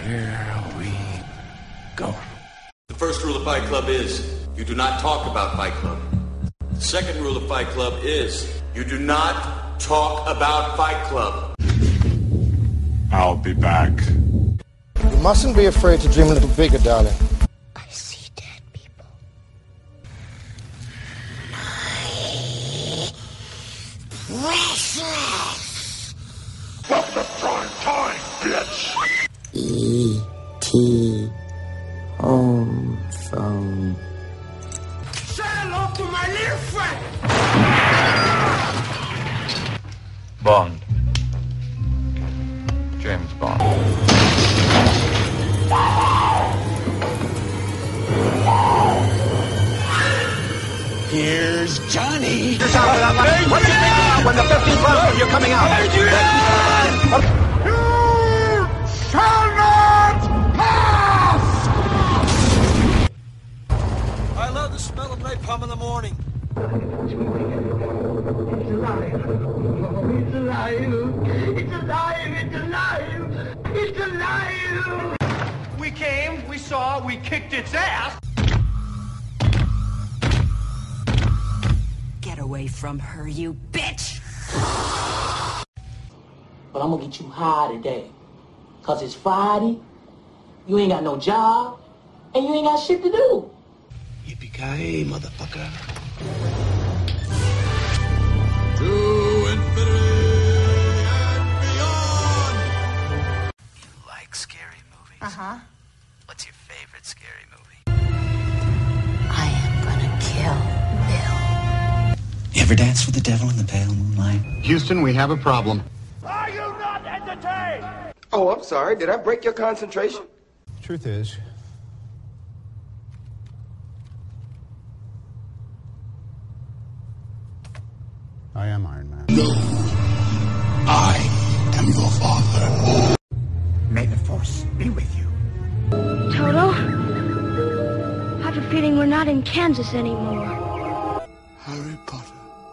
Here we go. The first rule of Fight Club is you do not talk about Fight Club. The second rule of Fight Club is you do not talk about Fight Club. I'll be back. You mustn't be afraid to dream a little bigger, darling. I see dead people. Precious! What's the prime time, bitch? E.T. Home phone. Say hello to my little friend! Bond. James Bond. Here's Johnny. You're out for that line. What do you think when the 15th buzz when you're coming out? You shall not pass! I love the smell of napalm in the morning. It's alive. It's alive. It's alive. It's alive. It's alive. We came, we saw, we kicked its ass. Get away from her, you bitch! But I'm gonna get you high today. Cause it's Friday, you ain't got no job, and you ain't got shit to do. Yippee-ki-yay, motherfucker. To infinity and beyond. You like scary movies? Uh-huh. What's your favorite scary movie? I am gonna kill Bill. You ever dance with the devil in the pale moonlight? Houston, we have a problem. Are you not entertained? Oh, I'm sorry. Did I break your concentration? Truth is, I am Iron Man. No. I am your father. May the force be with you. Toto, I have a feeling we're not in Kansas anymore. Harry Potter.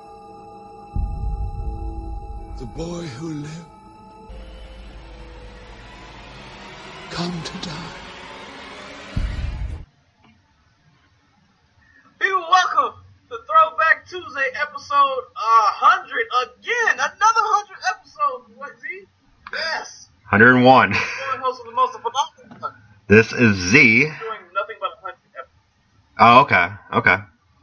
The boy who lived. Come to die. People, welcome to Throwback Tuesday, episode 100 again. Another 100 episodes. What, Z? Yes. 101. Host of the most phenomenal. This is Z. Doing nothing but 100 episodes. Oh, okay. Okay.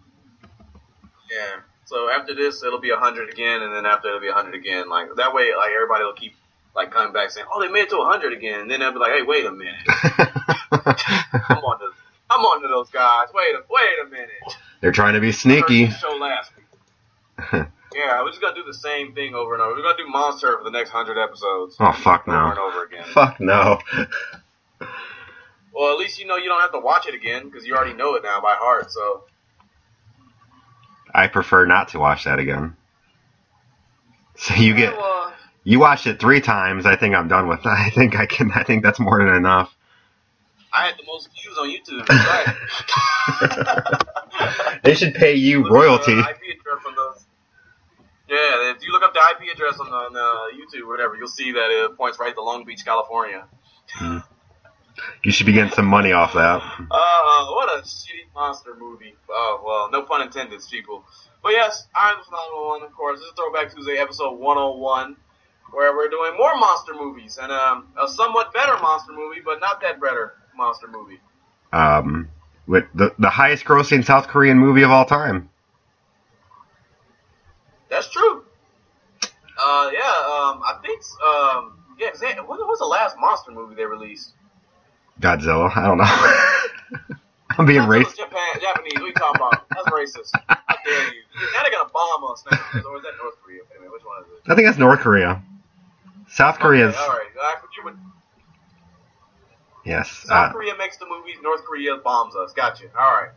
Yeah. So after this, it'll be 100 again, and then after it'll be 100 again. Like that way, like everybody will keep like coming back saying, "Oh, they made it to 100 again," and then they'll be like, "Hey, wait a minute, I'm on to those guys. Wait a minute." They're trying to be sneaky. Show last week. Yeah, we're just gonna do the same thing over and over. We're gonna do Monster for the next 100 episodes. Oh, fuck no. Over and over again. Fuck no. Well, at least you know you don't have to watch it again because you already know it now by heart. So I prefer not to watch that again. So you watched it 3 times. I think I'm done with that. I think that's more than enough. I had the most views on YouTube. Right. They should pay you royalty. IP address on those. Yeah, if you look up the IP address on YouTube or whatever, you'll see that it points right to Long Beach, California. You should be getting some money off that. What a shitty monster movie. Oh, well, no pun intended, people. But yes, I'm the Phenomenal One, of course. This is Throwback Tuesday, episode 101, where we're doing more monster movies, and a somewhat better monster movie, but not that better monster movie. With the highest grossing South Korean movie of all time. That's true. I think, what was the last monster movie they released? Godzilla. I don't know. I'm being racist. Japanese. What are you talking about? That's racist. How dare you? Now they're gonna bomb us now. Or is that North Korea? Wait a minute, which one is it? I think that's North Korea. South Korea's. All right. Yes. South Korea makes the movies. North Korea bombs us. Gotcha. All right.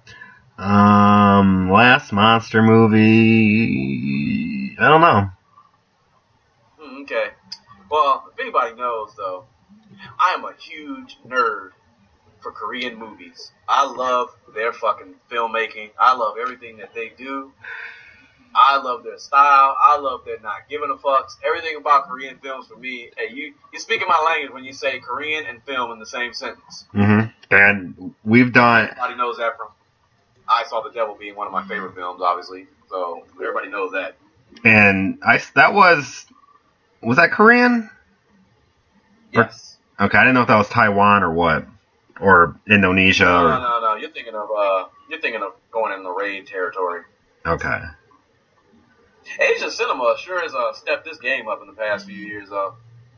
Last monster movie. I don't know. Okay. Well, if anybody knows, though, I am a huge nerd for Korean movies. I love their fucking filmmaking. I love everything that they do. I love their style. I love their not giving a fucks. Everything about Korean films for me. Hey, you speaking my language when you say Korean and film in the same sentence. Mm-hmm. And we've done. Everybody knows that from I Saw the Devil being one of my favorite films, obviously. So everybody knows that. And that was that Korean? Yes. Okay, I didn't know if that was Taiwan or what, or Indonesia. No. You're thinking of going in the raid territory. Okay. Asian cinema sure has stepped this game up in the past few years, though.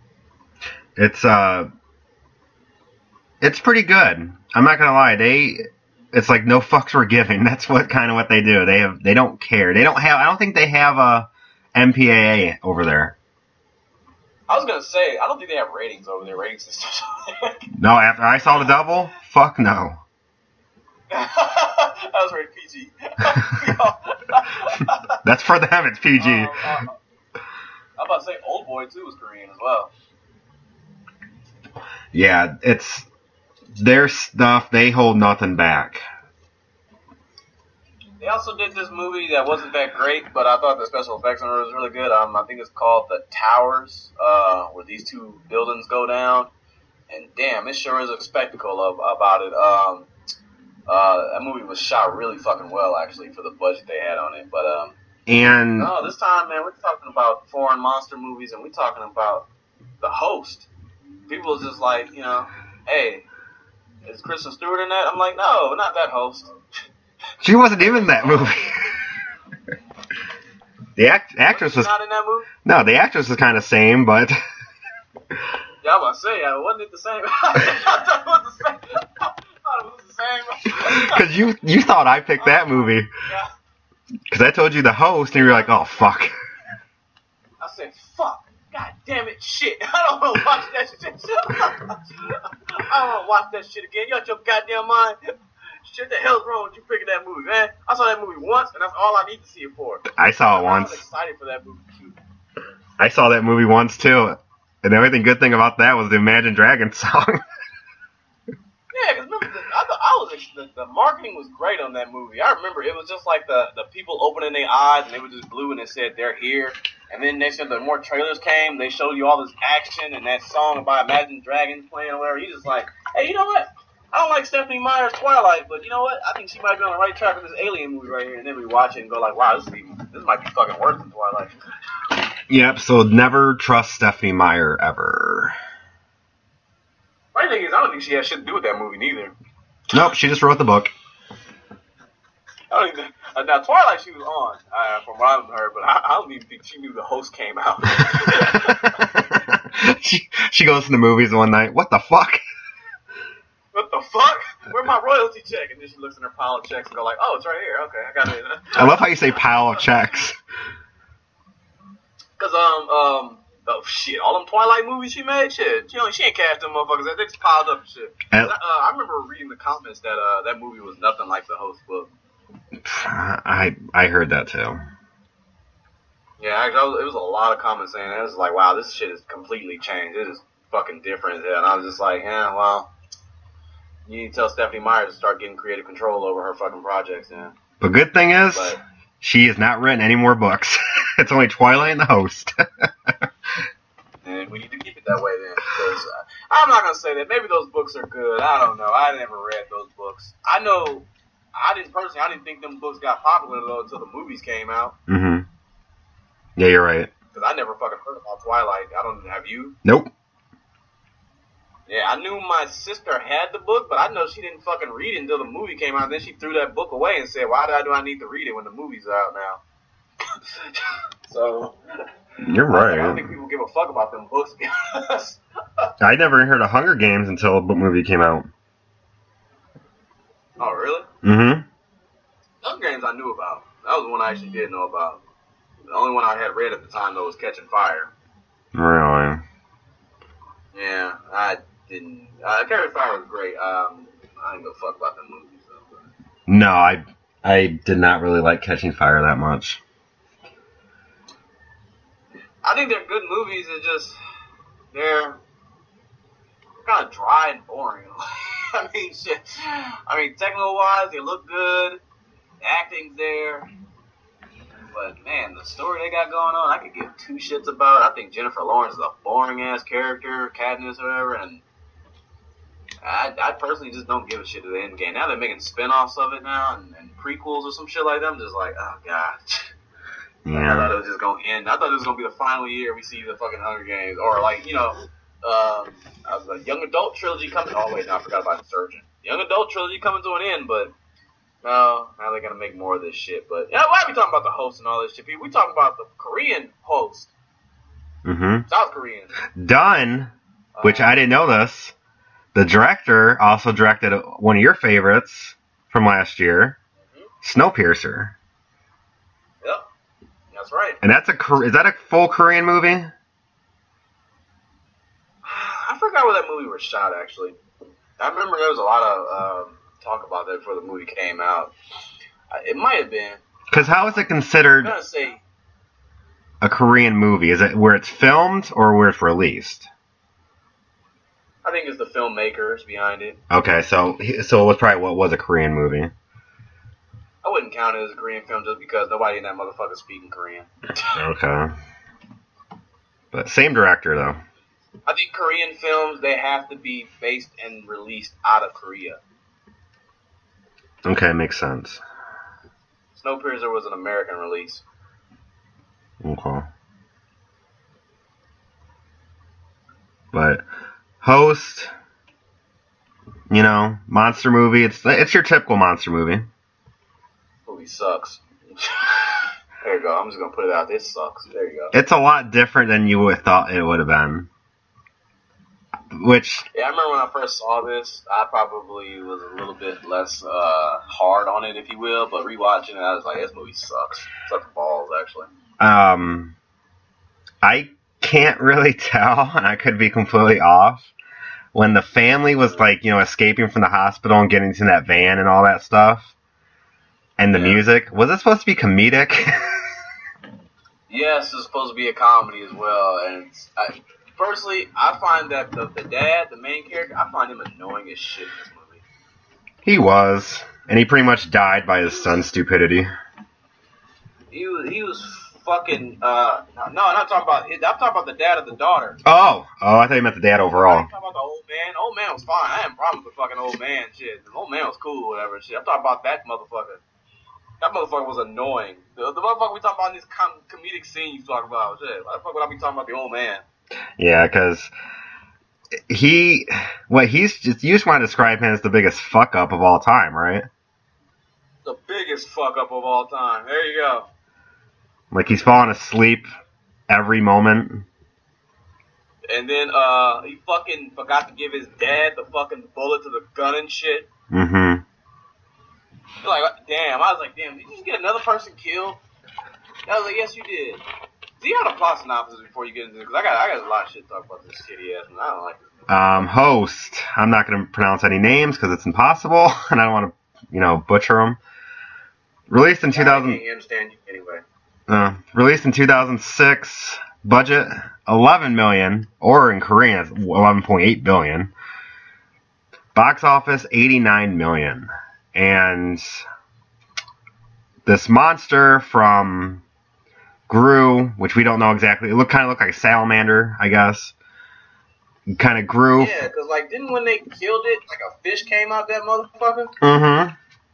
It's pretty good. I'm not gonna lie. It's like no fucks were given. That's what they do. They don't care. I don't think they have a MPAA over there. I was gonna say, I don't think they have ratings over their rating systems. No, after I Saw the Devil, fuck no. That was rated PG. That's for them. It's PG. I'm about to say Old Boy too was Korean as well. Yeah, it's their stuff. They hold nothing back. They also did this movie that wasn't that great, but I thought the special effects on it was really good. I think it's called The Towers, where these two buildings go down. And damn, it sure is a spectacle about it. That movie was shot really fucking well, actually, for the budget they had on it. But no, this time, man, we're talking about foreign monster movies, and we're talking about The Host. People are just like, hey, is Kristen Stewart in that? I'm like, no, not that host. She wasn't even in that movie. The actress was not in that movie. No, the actress was kind of same, but yeah, I was about to say, wasn't it the same? I thought it was the same. Because you thought I picked that movie. Yeah. Because I told you The Host, and you were like, oh fuck. I said, fuck. God damn it, shit. I don't want to watch that shit. I don't want to watch that shit again. You out your goddamn mind? Shit, the hell's wrong with you picking that movie, man? I saw that movie once, and that's all I need to see it for. I saw it once. I was excited for that movie, too. I saw that movie once, too. And the only good thing about that was the Imagine Dragons song. Yeah, because remember, the marketing was great on that movie. I remember it was just like the people opening their eyes, and they were just blue, and it said, they're here. And then they said the more trailers came, they showed you all this action and that song about Imagine Dragons playing or whatever. You're just like, hey, you know what? I don't like Stephanie Meyer's Twilight, but you know what? I think she might be on the right track with this Alien movie right here. And then we watch it and go like, wow, this might be fucking worse than Twilight. Yep, so never trust Stephanie Meyer ever. Funny thing is, I don't think she has shit to do with that movie neither. Nope, she just wrote the book. I don't even, now, Twilight she was on, from what I've heard, but I don't even think she knew The Host came out. She goes to the movies one night. What the fuck? What the fuck? Where's my royalty check? And then she looks in her pile of checks and go like, oh, it's right here. Okay, I got it. I love how you say pile of checks. Cause oh shit, all them Twilight movies she made, shit, she ain't cast them motherfuckers. They just piled up and shit. I remember reading the comments that that movie was nothing like The Host book. I heard that too. Yeah, actually, it was a lot of comments saying that. It was like, wow, this shit is completely changed. It is fucking different as hell. And I was just like, yeah, well, you need to tell Stephanie Meyer to start getting creative control over her fucking projects, yeah. The good thing is, she has not written any more books. It's only Twilight and The Host. And we need to keep it that way then. Because I'm not going to say that. Maybe those books are good. I don't know. I never read those books. I didn't think them books got popular, though, until the movies came out. Mm-hmm. Yeah, you're right. Because I never fucking heard about Twilight. Have you? Nope. Yeah, I knew my sister had the book, but I know she didn't fucking read it until the movie came out. Then she threw that book away and said, why do I need to read it when the movie's out now? So... You're right. I don't think people give a fuck about them books. I never heard of Hunger Games until the movie came out. Oh, really? Mm-hmm. Hunger Games I knew about. That was the one I actually did know about. The only one I had read at the time, though, was Catching Fire. Really? Yeah, I didn't. Catching Fire was great. I didn't give a fuck about them movies, though. No, I did not really like Catching Fire that much. I think they're good movies. It's just they're kind of dry and boring. I mean, shit. I mean, techno-wise, they look good. The acting's there. But man, the story they got going on, I could give two shits about. I think Jennifer Lawrence is a boring ass character, Katniss or whatever, and I personally just don't give a shit to the end game. Now they're making spin-offs of it now and prequels or some shit like that. I'm just like, oh god. Yeah. I thought it was just gonna end. I thought it was gonna be the final year we see the fucking Hunger Games, or like the young adult trilogy coming. Oh wait, no, I forgot about Insurgent. Young adult trilogy coming to an end, but no, now they're gonna make more of this shit. But yeah, why are we talking about the host and all this shit? We talking about the Korean host, South Korean. Done, which I didn't know this. The director also directed one of your favorites from last year, Snowpiercer. Yep, that's right. And is that a full Korean movie? I forgot where that movie was shot, actually. I remember there was a lot of talk about that before the movie came out. It might have been. Because how is it considered I'm gonna say a Korean movie? Is it where it's filmed or where it's released? I think it's the filmmakers behind it. Okay, so it was probably what was a Korean movie. I wouldn't count it as a Korean film just because nobody in that motherfucker speaking Korean. Okay. But same director, though. I think Korean films, they have to be based and released out of Korea. Okay, makes sense. Snowpiercer was an American release. Okay. But host, monster movie. It's your typical monster movie. Movie sucks. There you go. I'm just gonna put it out. This sucks. There you go. It's a lot different than you would have thought it would have been. Which I remember when I first saw this, I probably was a little bit less hard on it, if you will. But rewatching it, I was like, this movie sucks. Sucks balls, actually. I can't really tell, and I could be completely off. When the family was escaping from the hospital and getting into that van and all that stuff, and the music, was it supposed to be comedic? Yes, it's supposed to be a comedy as well, and personally, I find that the dad, the main character, I find him annoying as shit in this movie. He was, and he pretty much died by his son's stupidity. He was fucking. No, I'm not talking about. I'm talking about the dad of the daughter. Oh, I thought you meant the dad overall. I'm talking about the old man. Old man was fine. I had problems with the fucking old man shit. The old man was cool, whatever shit. I'm talking about that motherfucker. That motherfucker was annoying. The motherfucker we talking about in this comedic scene you talking about. Shit. Why the fuck would I be talking about the old man? Yeah, because you just want to describe him as the biggest fuck up of all time, right? The biggest fuck up of all time. There you go. Like he's falling asleep every moment. And then he fucking forgot to give his dad the fucking bullet to the gun and shit. Mm-hmm. Like, damn. I was like, damn, did you just get another person killed? I was like, yes, you did. Do you have a plot synopsis before you get into it? Because I got a lot of shit to talk about this shitty ass, and I don't like this. Host. I'm not going to pronounce any names because it's impossible, and I don't want to, butcher them. Released in 2000. I understand you anyway. Released in 2006. Budget $11 million, or in Korean it's $11.8 billion. Box office $89 million, and this monster from Gru, which we don't know exactly. It kind of looked like a salamander, I guess. It kind of grew. Yeah, because didn't when they killed it, a fish came out that motherfucker? Mm-hmm.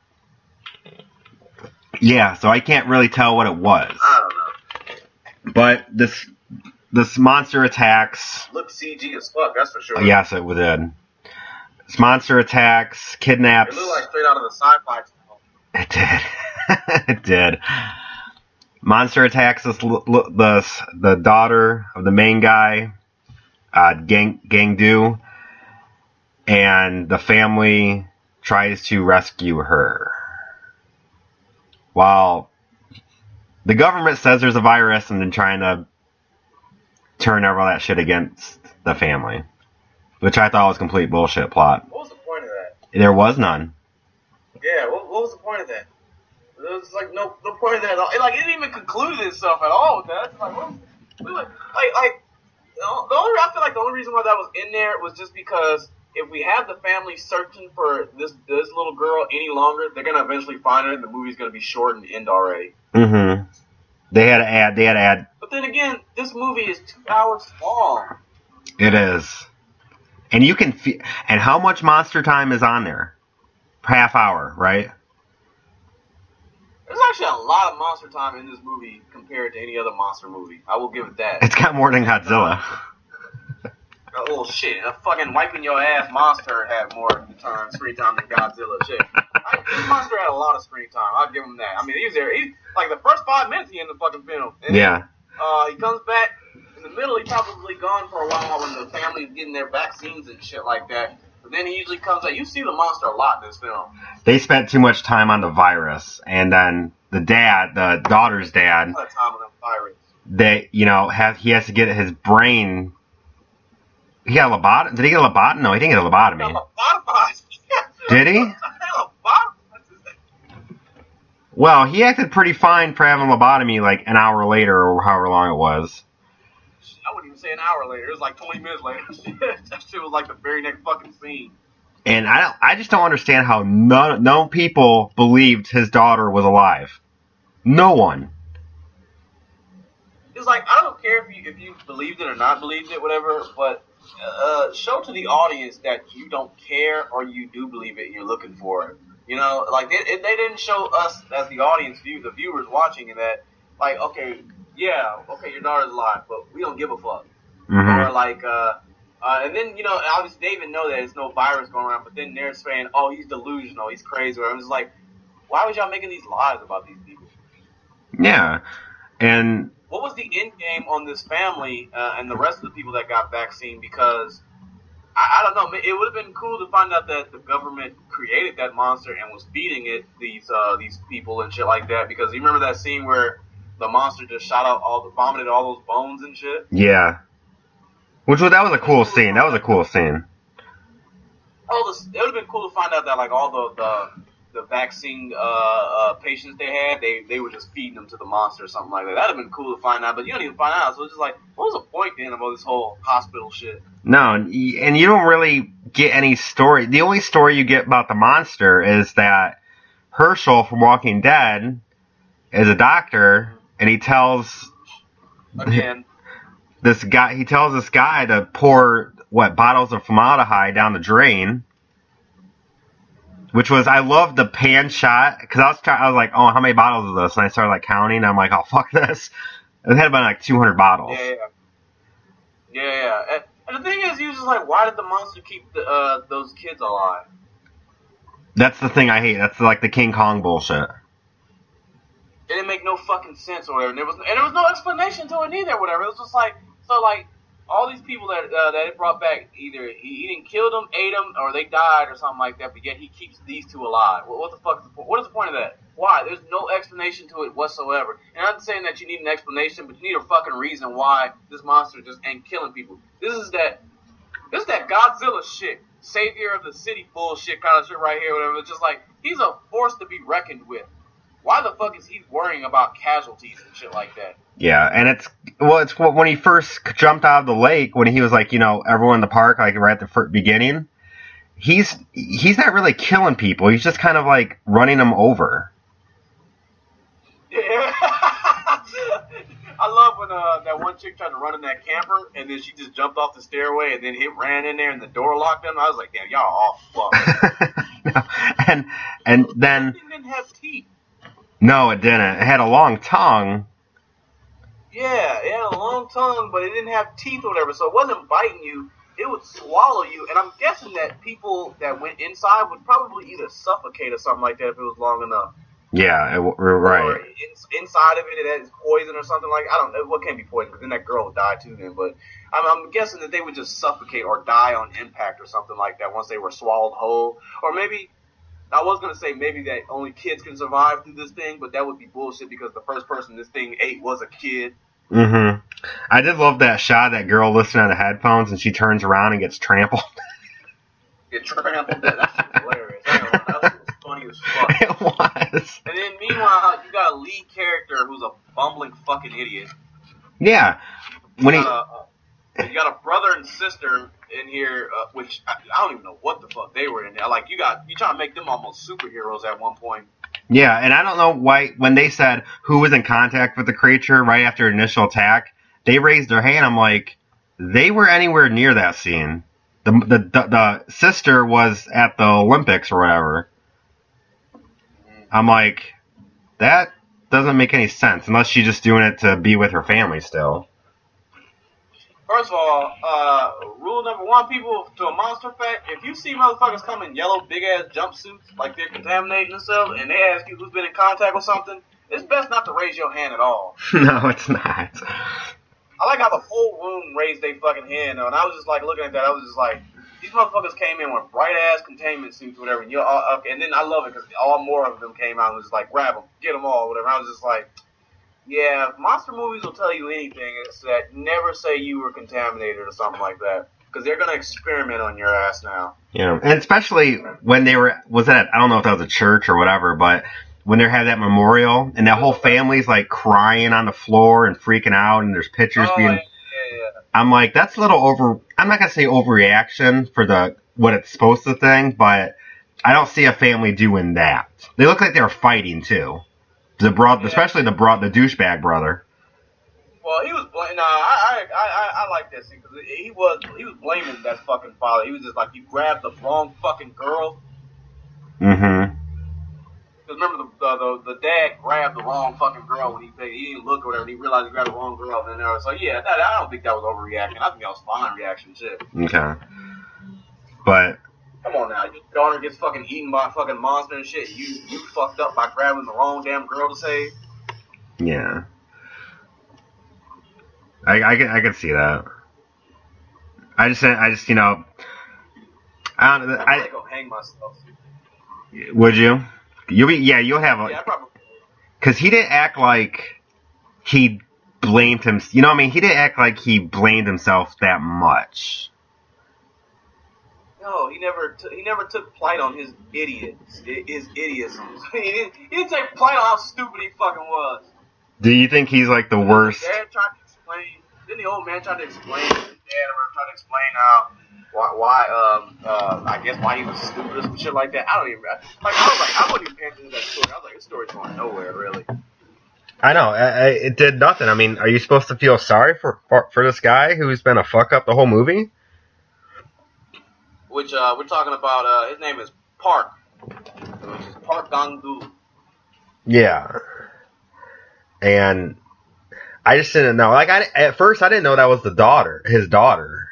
Yeah, so I can't really tell what it was. I don't know. But this monster attacks. Looked CG as fuck, that's for sure. Yes, it did. This monster attacks, kidnaps. It looked like straight out of the sci-fi channel. It did. It did. Monster attacks the daughter of the main guy, Gang-do, and the family tries to rescue her. While the government says there's a virus and they're trying to turn all that shit against the family, which I thought was complete bullshit plot. What was the point of that? There was none. Yeah, what was the point of that? There was no point of that at all. It didn't even conclude itself at all with that. The only reason why that was in there was just because if we have the family searching for this little girl any longer, they're gonna eventually find her, and the movie's gonna be short and end already. Mm-hmm. They had to add. But then again, this movie is 2 hours long. It is. And you can feel, and how much monster time is on there? Half hour, right? There's actually a lot of monster time in this movie compared to any other monster movie. I will give it that. It's got more than Godzilla. Oh shit! A fucking wiping your ass monster had more screen time than Godzilla. Shit, this monster had a lot of screen time. I'll give him that. I mean, he was there. Like the first 5 minutes, he in the fucking film. And yeah. Then, he comes back in the middle. He's probably gone for a while when the family's getting their vaccines and shit like that. But then he usually comes out. You see the monster a lot in this film. They spent too much time on the virus, and then the daughter's dad. A lot of time on the virus. He has to get his brain. He got a lobotomy. Did he get a lobotomy? No, he didn't get a lobotomy. He got lobotomized. Did he? Well, he acted pretty fine for having a lobotomy like an hour later or however long it was. I wouldn't even say an hour later. It was like 20 minutes later. That shit was like the very next fucking scene. And I just don't understand how no people believed his daughter was alive. No one. It's like, I don't care if you believed it or not believed it, whatever, but show to the audience that you don't care or you do believe it and you're looking for it. You know, like, they didn't show us as the audience, the viewers watching it, that, like, okay, your daughter's alive, but we don't give a fuck. Mm-hmm. Or, like, and then, obviously they even know that there's no virus going around, but then they're saying, oh, he's delusional, he's crazy. I'm just like, why was y'all making these lies about these people? Yeah, and... What was the end game on this family and the rest of the people that got vaccine? Because I don't know. It would have been cool to find out that the government created that monster and was feeding it these people and shit like that. Because you remember that scene where the monster just vomited all those bones and shit. Yeah, that was a cool scene. That was a cool scene. It would have been cool to find out that like all the vaccine patients they had, they were just feeding them to the monster or something like that. That'd have been cool to find out, but you don't even find out. So it's just like, what was the point then about this whole hospital shit? No, and you don't really get any story. The only story you get about the monster is that Herschel from Walking Dead is a doctor, and he tells this guy to pour bottles of formaldehyde down the drain. Which was, I loved the pan shot, because I was like, oh, how many bottles is this? And I started like counting, and I'm like, oh, fuck this. It had about like 200 bottles. Yeah. And the thing is, he was just like, why did the monster keep those kids alive? That's the thing I hate. That's like the King Kong bullshit. It didn't make no fucking sense or whatever. And there was no explanation to it either, whatever. It was just like, all these people that it brought back, either he didn't kill them, ate them, or they died or something like that, but yet he keeps these two alive. What the fuck is the point? What is the point of that? Why? There's no explanation to it whatsoever. And I'm not saying that you need an explanation, but you need a fucking reason why this monster just ain't killing people. This is that Godzilla shit, savior of the city bullshit kind of shit right here, whatever. It's just like, he's a force to be reckoned with. Why the fuck is he worrying about casualties and shit like that? Yeah, and it's when he first jumped out of the lake, when he was like, everyone in the park, like right at the beginning, he's not really killing people. He's just kind of like running them over. Yeah. I love when that one chick tried to run in that camper, and then she just jumped off the stairway, and then ran in there, and the door locked them. I was like, damn, y'all all fucked. and then... It didn't have teeth. No, it didn't. It had a long tongue. Yeah, it had a long tongue, but it didn't have teeth or whatever, so it wasn't biting you. It would swallow you, and I'm guessing that people that went inside would probably either suffocate or something like that if it was long enough. Yeah, right. Or inside of it has poison or something like. I don't know what can be poison, because then that girl would die too then. But I'm guessing that they would just suffocate or die on impact or something like that once they were swallowed whole. Or maybe, I was going to say maybe that only kids can survive through this thing, but that would be bullshit because the first person this thing ate was a kid. Mm-hmm. I did love that shot of that girl listening on the headphones, and she turns around and gets trampled. Get trampled? That's hilarious. That was funny as fuck. It was. And then meanwhile, you got a lead character who's a bumbling fucking idiot. Yeah. When you got a brother and sister in here, which I don't even know what the fuck they were in there. Like, you trying to make them almost superheroes at one point. Yeah, and I don't know why, when they said who was in contact with the creature right after initial attack, they raised their hand. I'm like, they were anywhere near that scene. The sister was at the Olympics or whatever. I'm like, that doesn't make any sense, unless she's just doing it to be with her family still. First of all, rule number one, people, to a monster fact, if you see motherfuckers come in yellow, big-ass jumpsuits, like they're contaminating themselves, and they ask you who's been in contact with something, it's best not to raise your hand at all. No, it's not. I like how the whole room raised their fucking hand, though, and I was just, like, looking at that, I was just like, these motherfuckers came in with bright-ass containment suits, whatever, and you're all, okay, and then I love it, because all more of them came out and was just like, grab them, get them all, whatever. I was just like, yeah, monster movies will tell you anything. It's that never say you were contaminated or something like that, because they're gonna experiment on your ass now. Yeah, and especially when they were, was that, I don't know if that was a church or whatever, but when they had that memorial and that whole family's like crying on the floor and freaking out, and there's pictures being. Yeah. I'm like, that's a little over. I'm not gonna say overreaction for the what it's supposed to think, but I don't see a family doing that. They look like they were fighting too. Especially the douchebag brother. Well, he was blaming. I like that scene because he was blaming that fucking father. He was just like, you grabbed the wrong fucking girl. Mm-hmm. Because remember, the dad grabbed the wrong fucking girl when he didn't look or whatever. And he realized he grabbed the wrong girl. And then so yeah, I don't think that was overreaction. I think that was fine reaction shit. Okay. But. Come on now, your daughter gets fucking eaten by a fucking monster and shit. You fucked up by grabbing the wrong damn girl to save. Yeah. I can see that. I just you know. I don't know. I'd go hang myself. Would you? You'll have a. Yeah, probably. Because he didn't act like he blamed him. You know what I mean? He didn't act like he blamed himself that much. No, he never took plight on his idiotisms. he didn't take plight on how stupid he fucking was. Do you think he's like the worst? Then the old man tried to explain. His dad tried to explain I guess why he was stupid or some shit like that. I don't even I wasn't even paying attention to that story. I was like, this story's going nowhere really. I know it did nothing. I mean, are you supposed to feel sorry for this guy who's been a fuck up the whole movie? Which we're talking about. His name is Park, which is Park Gong-doo. Yeah, and I just didn't know. Like, at first, I didn't know that was his daughter.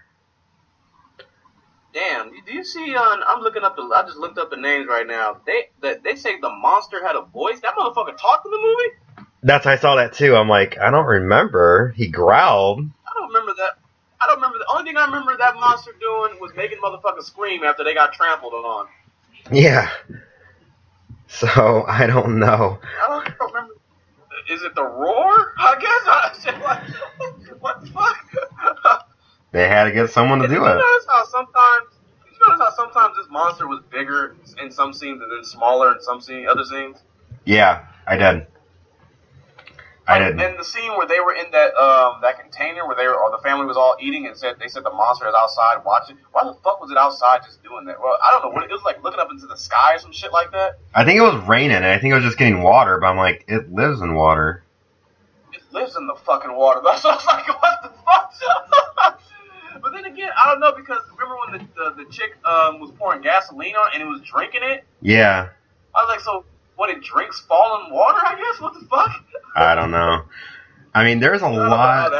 Damn, do you see? I'm looking up I just looked up the names right now. They say the monster had a voice. That motherfucker talked in the movie. I saw that too. I'm like, I don't remember. He growled. I don't remember that. The only thing I remember that monster doing was making motherfuckers scream after they got trampled on. Yeah. So, I don't know. I don't remember. Is it the roar? I guess. What the fuck? They had to get someone to do it. Did you notice how sometimes this monster was bigger in some scenes and then smaller in some other scenes? Yeah, I did. And the scene where they were in that container where the family was all eating and they said the monster is outside watching. Why the fuck was it outside just doing that? Well, I don't know. It was like looking up into the sky or some shit like that. I think it was raining and I think it was just getting water, but I'm like, it lives in water. It lives in the fucking water. That's what I was like, what the fuck? But then again, I don't know, because remember when the chick was pouring gasoline on it and it was drinking it? Yeah. I was like, so what, it drinks fallen water, I guess? What the fuck? I don't know. I mean, there's a lot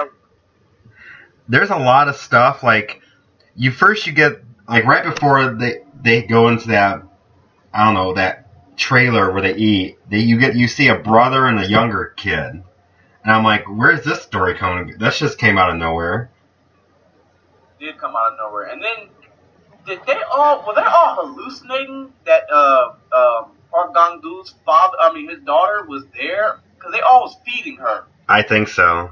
of stuff, like, you get, like, right before they go into that, I don't know, that trailer where they eat, you see a brother and a younger kid. And I'm like, where's this story coming? That just came out of nowhere. Did come out of nowhere. And then, were they all hallucinating that, Park Gong-doo's his daughter was there? Because they all was feeding her. I think so.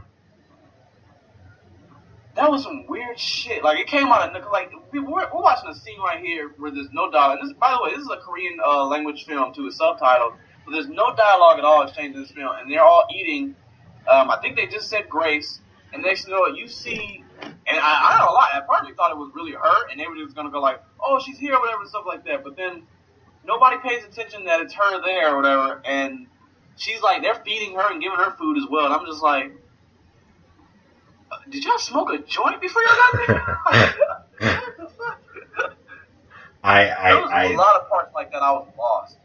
That was some weird shit. Like, it came out of, like, we're watching a scene right here where there's no dialogue. And this, by the way, this is a Korean language film, too. It's subtitled. But there's no dialogue at all exchanged in this film. And they're all eating. I think they just said grace. And next thing you know, you see, and I don't know a lot. I probably thought it was really her. And they were just going to go like, oh, she's here or whatever and stuff like that. But then nobody pays attention that it's her there or whatever, and she's like, they're feeding her and giving her food as well, and I'm just like, did y'all smoke a joint before y'all got there? What the fuck? There was a lot of parts like that I was lost.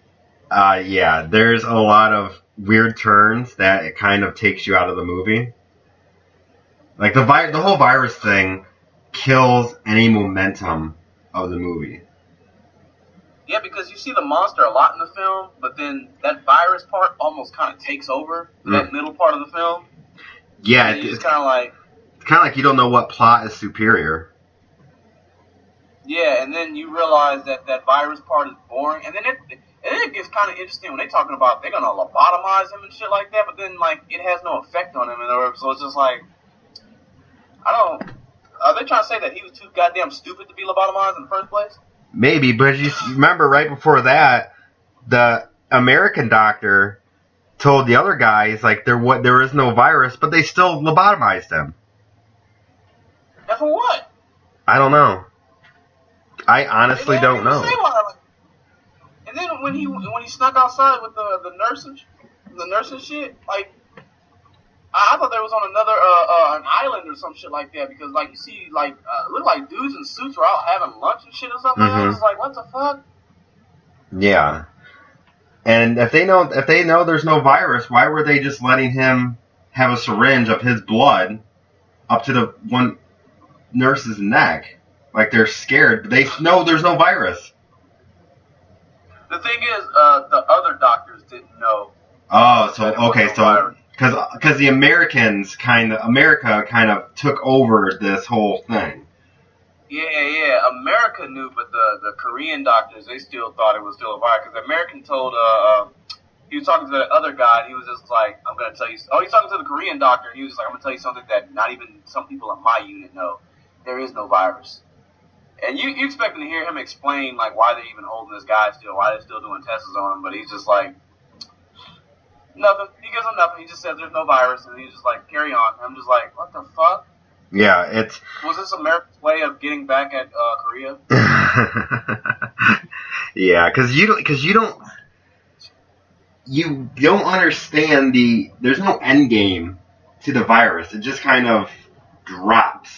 Yeah, there's a lot of weird turns that it kind of takes you out of the movie. Like the whole virus thing kills any momentum of the movie. Yeah, because you see the monster a lot in the film, but then that virus part almost kind of takes over that middle part of the film. Yeah, it's kind of like you don't know what plot is superior. Yeah, and then you realize that that virus part is boring, and then it gets kind of interesting when they're talking about they're gonna lobotomize him and shit like that, but then like it has no effect on him, so it's just like are they trying to say that he was too goddamn stupid to be lobotomized in the first place? Maybe, but you remember right before that, the American doctor told the other guys like there is no virus, but they still lobotomized him. And for what? I don't know. I honestly don't know. And then when he snuck outside with the nurses shit, like I thought there was on another an island or some shit like that, because like you see like look like dudes in suits were out having lunch and shit or something. I was like, what the fuck? Yeah. And if they know there's no virus, why were they just letting him have a syringe of his blood up to the one nurse's neck? Like they're scared, but they know there's no virus. The thing is, the other doctors didn't know. Oh, so okay, so because the America kind of took over this whole thing. Yeah. America knew, but the Korean doctors, they still thought it was still a virus. Because the American told, he was talking to the other guy, and he was just like, I'm going to tell you, he's talking to the Korean doctor, and he was just like, I'm going to tell you something that not even some people in my unit know. There is no virus. And you expecting to hear him explain, like, why they're even holding this guy still, why they're still doing tests on him, but he's just like, nothing. He gives them nothing. He just says there's no virus, and he's just like, carry on. And I'm just like, what the fuck? Yeah, Was this America's way of getting back at Korea? Yeah, because you don't understand there's no end game to the virus. It just kind of drops.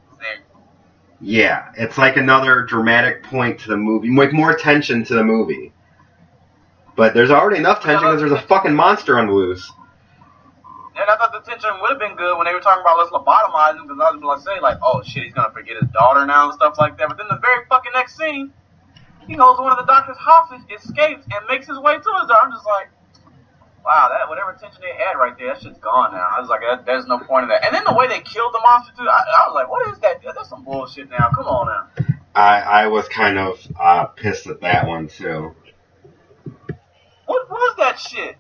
Yeah, it's like another dramatic point to the movie, like more tension to the movie. But there's already enough tension because there's a fucking monster on the loose. And I thought the tension would have been good when they were talking about let's lobotomize him, because I was going to say, like, oh shit, he's going to forget his daughter now and stuff like that. But then the very fucking next scene, he goes to one of the doctor's houses, escapes, and makes his way to his daughter. I'm just like, wow, that whatever tension they had right there, that shit's gone now. I was like, there's no point in that. And then the way they killed the monster, too, I was like, what is that? That's some bullshit now. Come on now. I was kind of pissed at that one, too. What was that shit?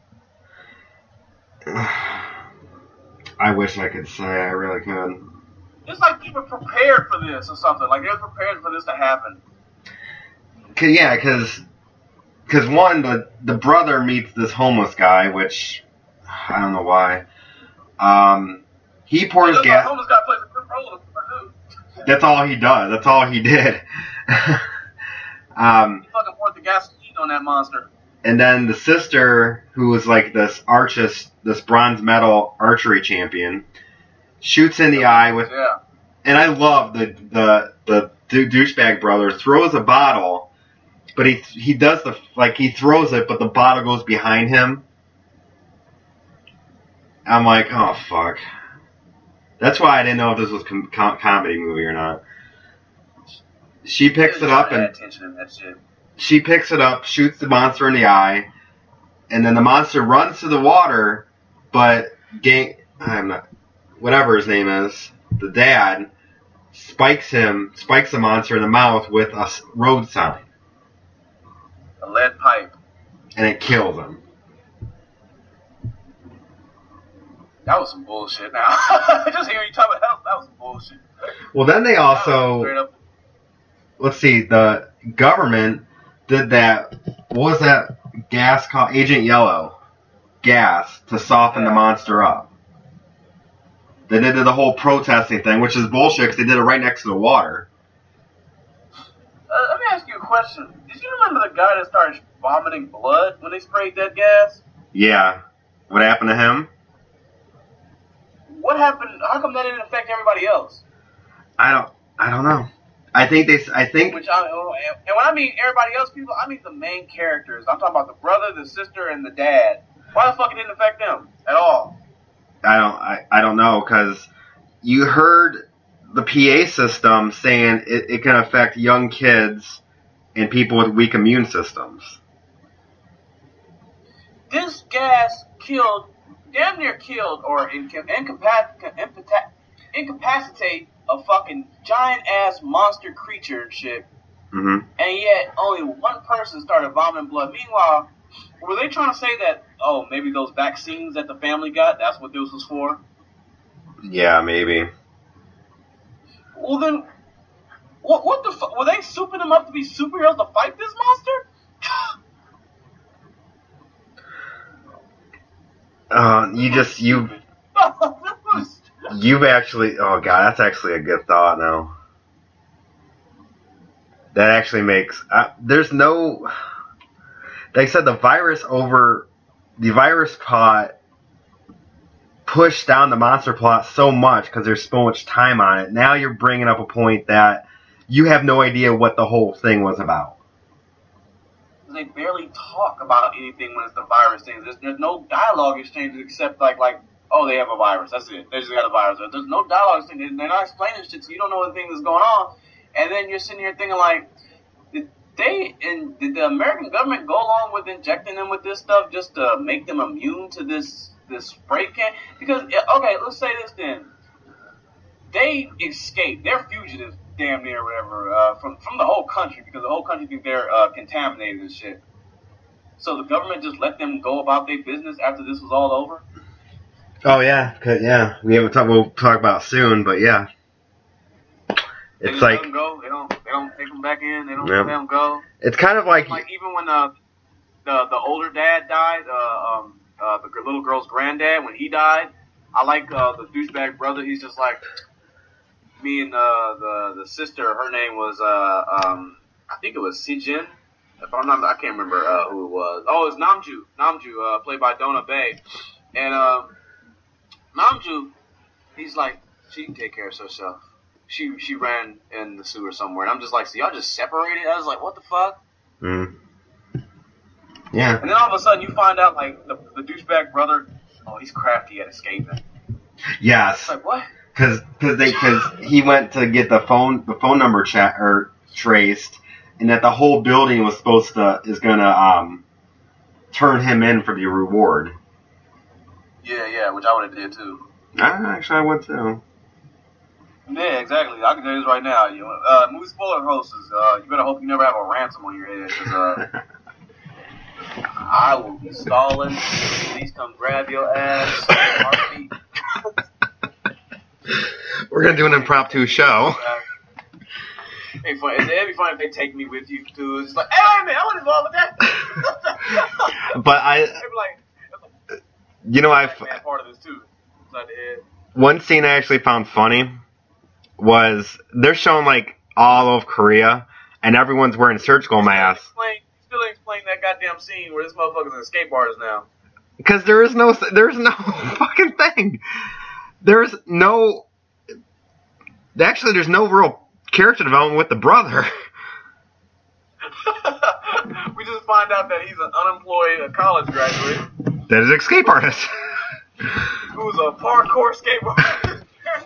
I wish I could say. I really could. It's like they were prepared for this or something. Like they were prepared for this to happen. Yeah, because one, the brother meets this homeless guy, which I don't know why. He pours gas. Homeless guy plays a good role. That's all he does. That's all he did. He fucking poured the gasoline on that monster. And then the sister, who was like this bronze medal archery champion, shoots in the eye with. Yeah. And I love the douchebag brother throws a bottle. But he does he throws it, but the bottle goes behind him. I'm like, oh fuck. That's why I didn't know if this was a comedy movie or not. She picks it up she picks it up, shoots the monster in the eye, and then the monster runs to the water. But whatever his name is, the dad spikes the monster in the mouth with a road sign. A lead pipe. And it kills him. That was some bullshit now. Just hearing you talk about health, that was some bullshit. Well, then they also... Let's see, the government did that... What was that gas called? Agent Yellow. Gas to soften the monster up. They did the whole protesting thing, which is bullshit because they did it right next to the water. Let me ask you a question. Did you remember the guy that started vomiting blood when they sprayed that gas? Yeah. What happened to him? What happened? How come that didn't affect everybody else? I don't know. I think and when I mean everybody else, people, I mean the main characters. I'm talking about the brother, the sister, and the dad. Why the fuck it didn't affect them at all? I don't know, because you heard the PA system saying it can affect young kids and people with weak immune systems. This gas damn near killed or incapacitate a fucking giant ass monster creature and shit. Mm-hmm. And yet only one person started vomiting blood. Meanwhile, were they trying to say that, oh, maybe those vaccines that the family got, that's what this was for? Yeah, maybe. Well then, what the fuck? Were they souping them up to be superheroes to fight this monster? You've actually, oh god, that's actually a good thought now. That actually makes, there's no, like I said, the virus plot pushed down the monster plot so much because there's so much time on it. Now you're bringing up a point that you have no idea what the whole thing was about. They barely talk about anything when it's the virus thing. There's no dialogue exchanges except like, oh, they have a virus. That's it. They just got a virus. There's no dialogue exchange. They're not explaining shit, so you don't know the thing that's going on. And then you're sitting here thinking like, did the American government go along with injecting them with this stuff just to make them immune to this spray can? Because, okay, let's say this then. They escaped. They're fugitives, damn near, whatever, from the whole country, because the whole country thinks they're contaminated and shit. So the government just let them go about their business after this was all over? Oh, yeah. Yeah. We'll talk about it soon, but yeah. It's like, let them go. They don't take them back in. They don't let them go. It's kind of like even when the older dad died, the little girl's granddad, when he died, I like the douchebag brother. He's just like, me and the sister. Her name was I think it was Sijin. If I'm not, I can't remember who it was. Oh, it was Namju, played by Donna Bay, and Namju, he's like, she can take care of herself. She ran in the sewer somewhere. And I'm just like, so y'all just separated? I was like, what the fuck? Mm. Yeah. And then all of a sudden you find out, like, the douchebag brother, oh, he's crafty at escaping. Yes. It's like, what? Because he went to get the phone number traced, and that the whole building is gonna turn him in for the reward. Yeah, which I would have did too. Actually, I would too. Yeah, exactly. I can tell you this right now. Movie spoiler hosts, you better hope you never have a ransom on your head, because I will be stalling. Please come grab your ass. Heartbeat. We're gonna do an impromptu show. It'd be funny if they take me with you too. It's like, hey, wait a minute, I wasn't involved with that. But I part of this too. Inside the head. One scene I actually found funny was they're showing like all of Korea and everyone's wearing surgical masks. Still ain't explain that goddamn scene where this motherfucker's an escape artist now. Because there's no fucking thing. There's no real character development with the brother. We just find out that he's an unemployed college graduate. That is an escape artist. Who's a parkour skateboarder.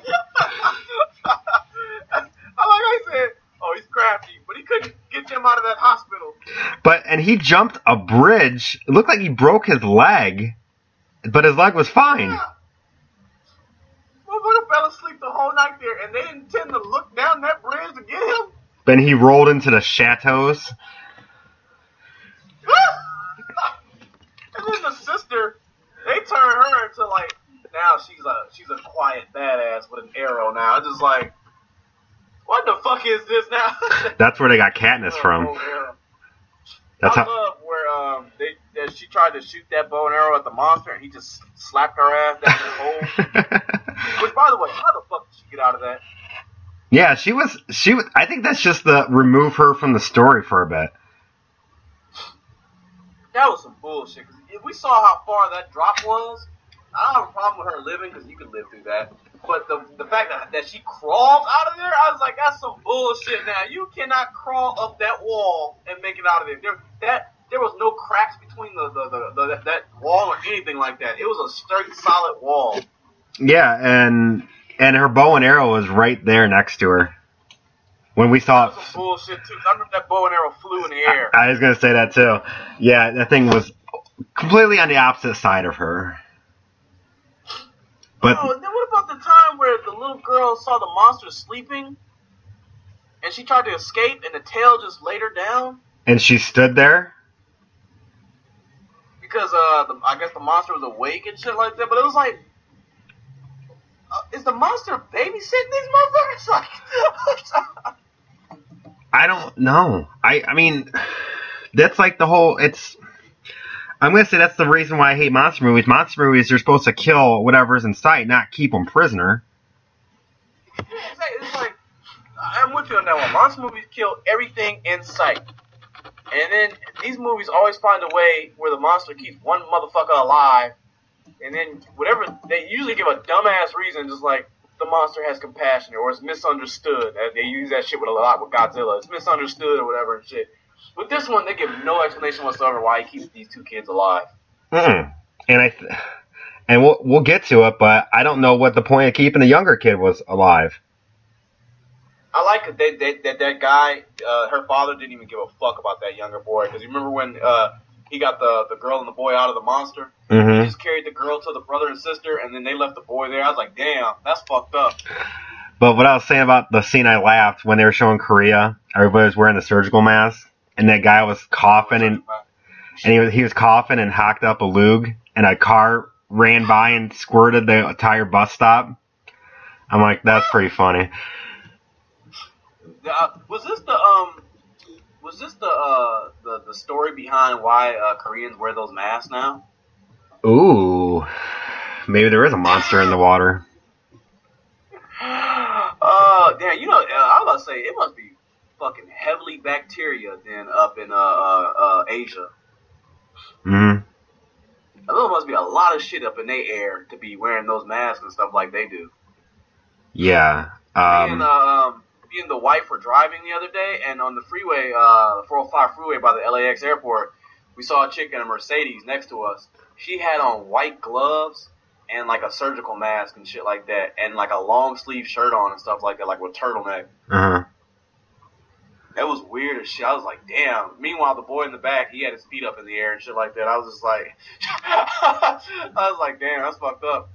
Like I said, oh, he's crafty, but he couldn't get him out of that hospital. And he jumped a bridge. It looked like he broke his leg, but his leg was fine. Yeah. Motherfucker fell asleep the whole night there, and they intend to look down that bridge to get him? Then he rolled into the chateaus. And then the sister, they turn her into like, now she's a quiet badass with an arrow now. It's just like, what the fuck is this now? That's where they got Katniss from. I love where she tried to shoot that bow and arrow at the monster, and he just slapped her ass down the hole. Which, by the way, how the fuck did she get out of that? Yeah, she was. I think that's just the remove her from the story for a bit. That was some bullshit. 'Cause if we saw how far that drop was, I don't have a problem with her living because you could live through that. But the fact that she crawled out of there, I was like, that's some bullshit. Now you cannot crawl up that wall and make it out of there. There was no cracks between that wall or anything like that. It was a straight, solid wall. Yeah, and her bow and arrow was right there next to her. When we saw it. That was some bullshit too. I remember that bow and arrow flew in the air. I was gonna say that too. Yeah, that thing was completely on the opposite side of her. But oh, then what about the time where the little girl saw the monster sleeping, and she tried to escape, and the tail just laid her down? And she stood there? Because I guess the monster was awake and shit like that, but it was like, is the monster babysitting these motherfuckers? Like, I don't know. I mean, that's like the whole, I'm going to say that's the reason why I hate monster movies. Monster movies, you're supposed to kill whatever's in sight, not keep them prisoner. It's like, I'm with you on that one. Monster movies kill everything in sight. And then these movies always find a way where the monster keeps one motherfucker alive. And then whatever, they usually give a dumbass reason, just like the monster has compassion or it's misunderstood. They use that shit with a lot with Godzilla. It's misunderstood or whatever and shit. With this one, they give no explanation whatsoever why he keeps these two kids alive. And we'll get to it, but I don't know what the point of keeping the younger kid was alive. I like that guy, her father didn't even give a fuck about that younger boy. Because you remember when he got the girl and the boy out of the monster? Mm-hmm. He just carried the girl to the brother and sister, and then they left the boy there. I was like, damn, that's fucked up. But what I was saying about the scene I laughed, when they were showing Korea, everybody was wearing the surgical mask, and that guy was coughing, and he was coughing and hocked up a lug, and a car ran by and squirted the entire bus stop. I'm like, that's pretty funny. Was this the story behind why Koreans wear those masks now? Ooh, maybe there is a monster in the water. Damn, you know, I was about to say it must be fucking heavily bacteria then up in Asia. Mm-hmm. There must be a lot of shit up in their air to be wearing those masks and stuff like they do. Yeah. Me and the wife were driving the other day, and on the freeway, 405 freeway by the LAX airport, we saw a chick in a Mercedes next to us. She had on white gloves and like a surgical mask and shit like that, and like a long sleeve shirt on and stuff like that, like with turtleneck. Uh-huh. That was weird as shit. I was like, damn. Meanwhile, the boy in the back, he had his feet up in the air and shit like that. I was just like, I was like, damn, that's fucked up.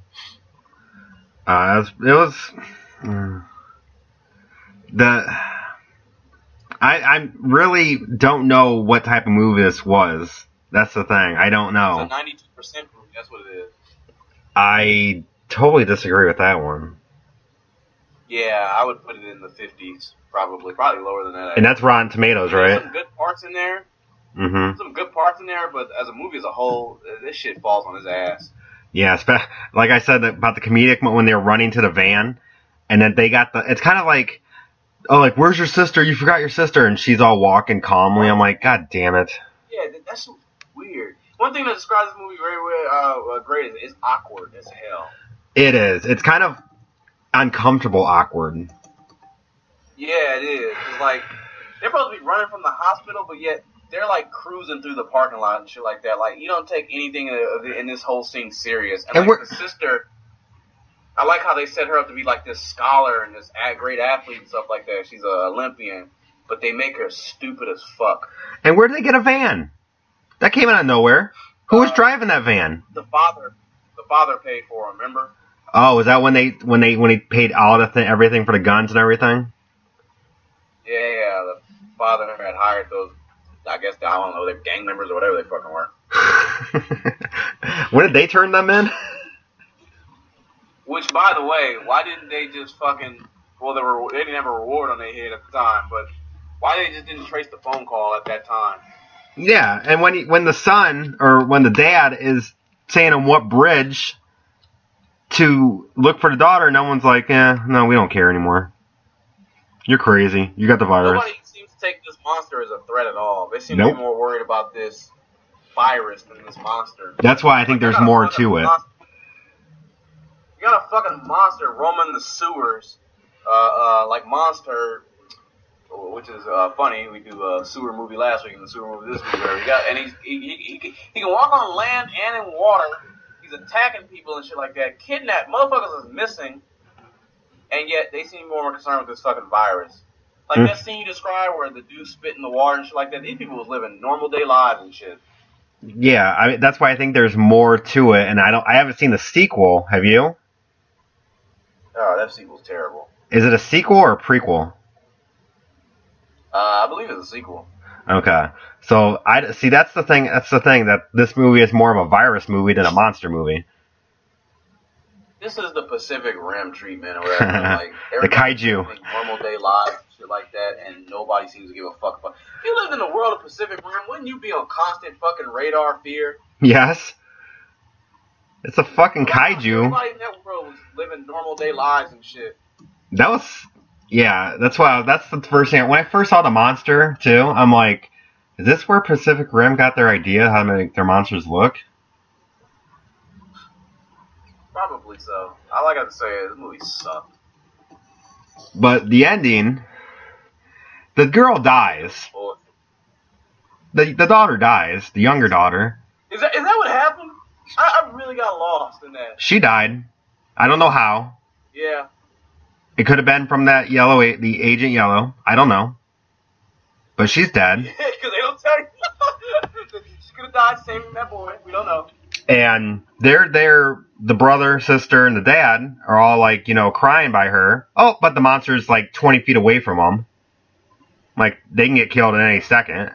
I really don't know what type of movie this was. That's the thing. I don't know. It's a 92% movie. That's what it is. I totally disagree with that one. Yeah, I would put it in the 50s, probably lower than that. And that's Rotten Tomatoes, right? There's some good parts in there. Mm-hmm. Some good parts in there, but as a movie as a whole, this shit falls on his ass. Yeah, like I said about the comedic when they were running to the van, and then they got it's kind of like, oh, like, where's your sister? You forgot your sister, and she's all walking calmly. I'm like, God damn it. Yeah, that's weird. One thing that describes this movie very great is it's awkward as hell. It is. It's kind of uncomfortable awkward. Yeah, it is. It's like, they're supposed to be running from the hospital, but yet they're like cruising through the parking lot and shit like that. Like, you don't take anything in this whole scene serious. And like, the sister, I like how they set her up to be like this scholar and this great athlete and stuff like that. She's an Olympian, but they make her stupid as fuck. And where did they get a van? That came out of nowhere. Who was driving that van? The father paid for him, remember? Oh, is that when he paid all everything for the guns and everything? Yeah, the father had hired those, I guess, I don't know, they're gang members or whatever they fucking were. When did they turn them in? Which, by the way, why didn't they just fucking, well, they didn't have a reward on their head at the time, but why they just didn't trace the phone call at that time? Yeah, and when the son, or when the dad is saying on what bridge to look for the daughter, no one's like, no, we don't care anymore. You're crazy. You got the virus. Nobody seems to take this monster as a threat at all. They seem to be more worried about this virus than this monster. That's why I think there's more to it. You got a fucking monster roaming the sewers, like Monster, which is funny. We do a sewer movie last week and the sewer movie this week. Where we got, and he can walk on land and in water. He's attacking people and shit like that. Kidnap motherfuckers is missing, and yet they seem more concerned with this fucking virus. Like that scene you described where the dude spit in the water and shit like that. These people was living normal day lives and shit. Yeah, I mean, that's why I think there's more to it, and I haven't seen the sequel. Have you? Oh, that sequel's terrible. Is it a sequel or a prequel? I believe it's a sequel. Okay, so I see. That's the thing. That's the thing that this movie is more of a virus movie than a monster movie. This is the Pacific Rim treatment, or whatever. Like the kaiju. Like normal day lives, shit like that, and nobody seems to give a fuck about. If you lived in the world of Pacific Rim, wouldn't you be on constant fucking radar fear? Yes. It's a fucking kaiju. Everybody in that world was living normal day lives and shit. That was, yeah, that's the first thing. When I first saw the monster, too, I'm like, is this where Pacific Rim got their idea how to make their monsters look? Probably so. All I got to say is this movie sucked. But the ending, the girl dies. Boy. The daughter dies, the younger daughter. Is that what happened? I really got lost in that. She died. I don't know how. Yeah. It could have been from that the Agent Yellow. I don't know. But she's dead. Yeah, because they don't tell you. She could have died saving that boy. We don't know. And the brother, sister, and the dad are all like, crying by her. Oh, but the monster's like 20 feet away from them. Like, they can get killed at any second.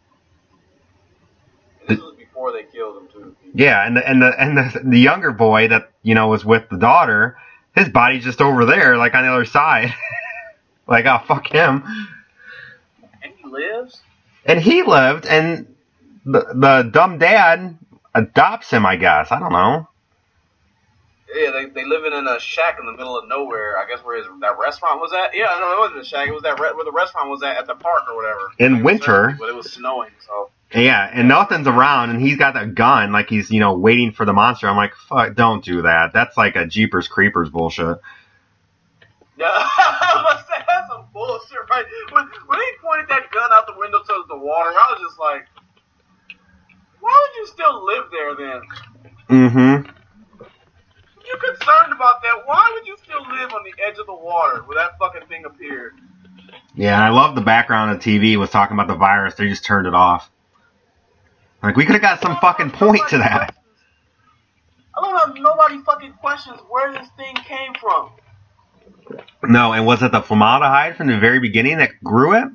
This was before they killed him too. Yeah, and the younger boy that was with the daughter, his body's just over there, like on the other side. Like, oh, fuck him. And he lives. And he lived, and the dumb dad adopts him, I guess. I don't know. Yeah, they living in a shack in the middle of nowhere. I guess where that restaurant was at. Yeah, no, it wasn't a shack. It was where the restaurant was at the park or whatever. In winter. But it was snowing, so. Yeah, and nothing's around, and he's got that gun, like he's, waiting for the monster. I'm like, fuck, don't do that. That's like a Jeepers Creepers bullshit. Yeah, I was saying, that's some bullshit, right? When he pointed that gun out the window towards the water, I was just like, why would you still live there then? Mm-hmm. If you're concerned about that, why would you still live on the edge of the water where that fucking thing appeared? Yeah, I love the background of the TV was talking about the virus. They just turned it off. Like, we could have got some fucking point to that. I love how nobody fucking questions where this thing came from. No, and was it the formaldehyde from the very beginning that grew it?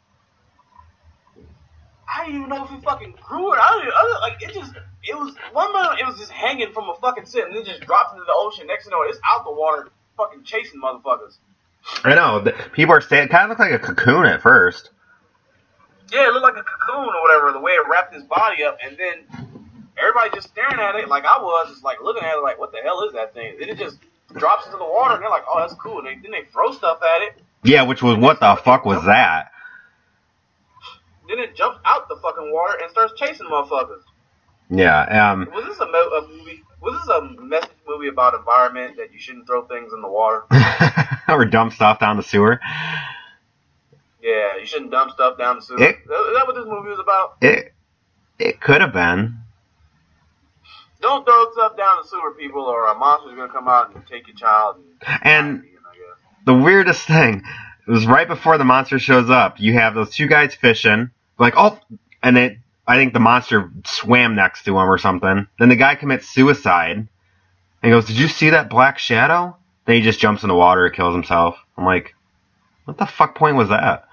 I didn't even know if it fucking grew it. It was one minute it was just hanging from a fucking sit and then just dropped into the ocean. Next thing you know, it's out the water fucking chasing motherfuckers. I know. People are saying it kind of looked like a cocoon at first. Yeah, it looked like a cocoon or whatever, the way it wrapped his body up, and then everybody just staring at it like I was, just like looking at it like, what the hell is that thing? Then it just drops into the water, and they're like, oh, that's cool. And then they throw stuff at it. Yeah, which was, what the fuck was that? Then it jumps out the fucking water and starts chasing motherfuckers. Yeah. Was this a movie? Was this a message movie about environment that you shouldn't throw things in the water? Or dump stuff down the sewer? Yeah, you shouldn't dump stuff down the sewer. Is that what this movie was about? It could have been. Don't throw stuff down the sewer, people, or a monster's gonna come out and take your child. And the weirdest thing was right before the monster shows up, you have those two guys fishing, like, oh, and I think the monster swam next to him or something. Then the guy commits suicide, and he goes, did you see that black shadow? Then he just jumps in the water and kills himself. I'm like, what the fuck point was that?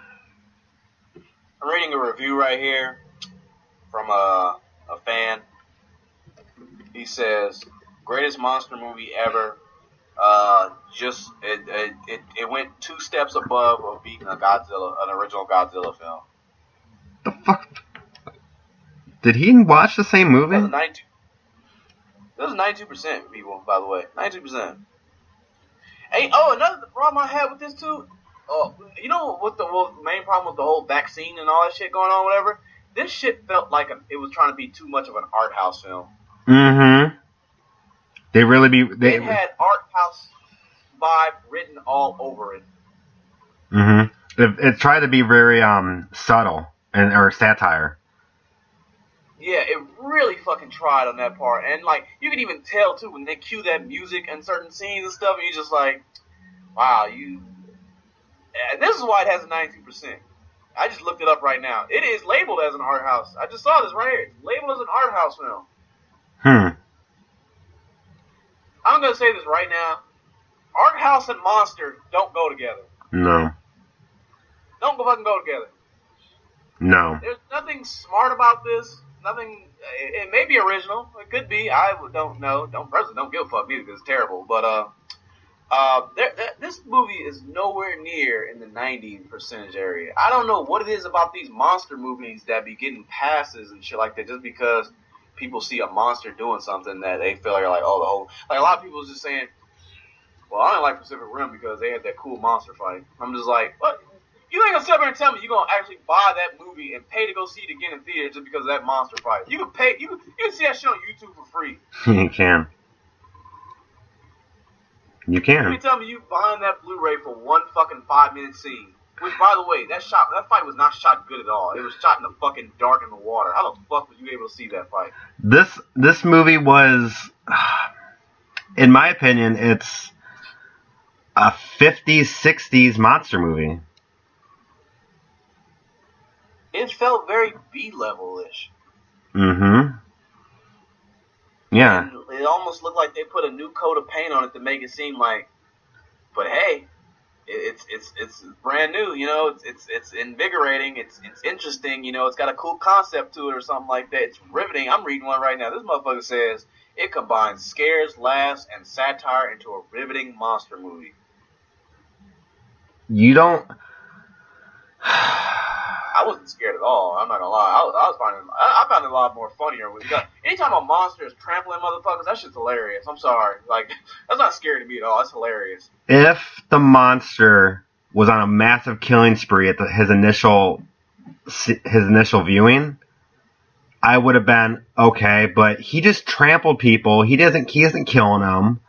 I'm reading a review right here from a fan. He says, greatest monster movie ever. It went 2 steps above of beating an original Godzilla film. The fuck? Did he watch the same movie? That was 92% people, by the way. 92%. Hey, another problem I had with this too. You know what the main problem with the whole vaccine and all that shit going on, whatever? this shit felt like it was trying to be too much of an art house film. Mm-hmm. It had art house vibe written all over it. Mm-hmm. It tried to be very subtle or satire. Yeah, it really fucking tried on that part. And, like, you can even tell, too, when they cue that music and certain scenes and stuff, and you're just like, wow, this is why it has a 92%. I just looked it up right now. It is labeled as an art house. I just saw this right here. It's labeled as an art house film. I'm going to say this right now. Art house and monster don't go together. No. Don't fucking go together. No. There's nothing smart about this. Nothing. It may be original. It could be. I don't know. Don't give a fuck either because it's terrible. But this movie is nowhere near in the 90% area. I don't know what it is about these monster movies that be getting passes and shit like that just because people see a monster doing something that they feel like, oh, like a lot of people is just saying, well, I don't like Pacific Rim because they had that cool monster fight. I'm just like, what? You ain't gonna sit up here and tell me you're gonna actually buy that movie and pay to go see it again in theater just because of that monster fight. You can pay. You can see that shit on YouTube for free. You can. You can. You tell me you buying that Blu-ray for one fucking 5-minute scene. Which, by the way, that fight was not shot good at all. It was shot in the fucking dark in the water. How the fuck were you able to see that fight? This movie was, in my opinion, it's a 50s, 60s monster movie. It felt very B-level-ish. Mm-hmm. Yeah. And it almost looked like they put a new coat of paint on it to make it seem like, but hey, it's brand new, you know, it's invigorating, it's interesting, you know, it's got a cool concept to it or something like that. It's riveting. I'm reading one right now. This motherfucker says it combines scares, laughs, and satire into a riveting monster movie. You don't. I wasn't scared at all. I'm not gonna lie. I found it a lot more funnier. Anytime a monster is trampling motherfuckers, that shit's hilarious. I'm sorry. Like, that's not scary to me at all. That's hilarious. If the monster was on a massive killing spree at his initial viewing, I would have been okay. But he just trampled people. He isn't killing them.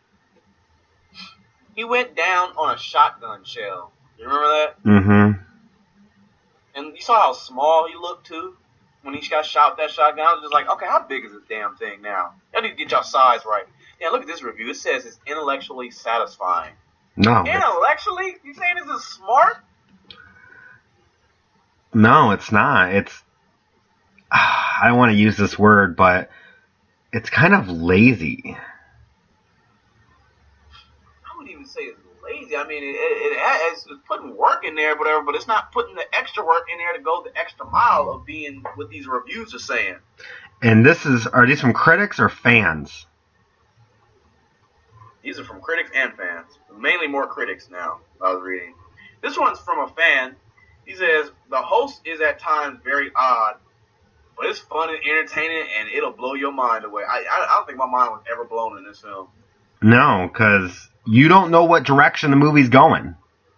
He went down on a shotgun shell. You remember that? Mm-hmm. And you saw how small he looked, too, when he got shot with that shotgun. I was just like, okay, how big is this damn thing now? Y'all need to get y'all size right. Yeah, look at this review. It says it's intellectually satisfying. No. Intellectually? You saying this is smart? No, it's not. It's... I don't want to use this word, but it's kind of lazy. I wouldn't even say it's lazy. I mean, it's putting work in there, whatever, but it's not putting the extra work in there to go the extra mile of being what these reviews are saying. And are these from critics or fans? These are from critics and fans. Mainly more critics now, I was reading. This one's from a fan. He says, the host is at times very odd, but it's fun and entertaining, and it'll blow your mind away. I don't think my mind was ever blown in this film. No, because you don't know what direction the movie's going.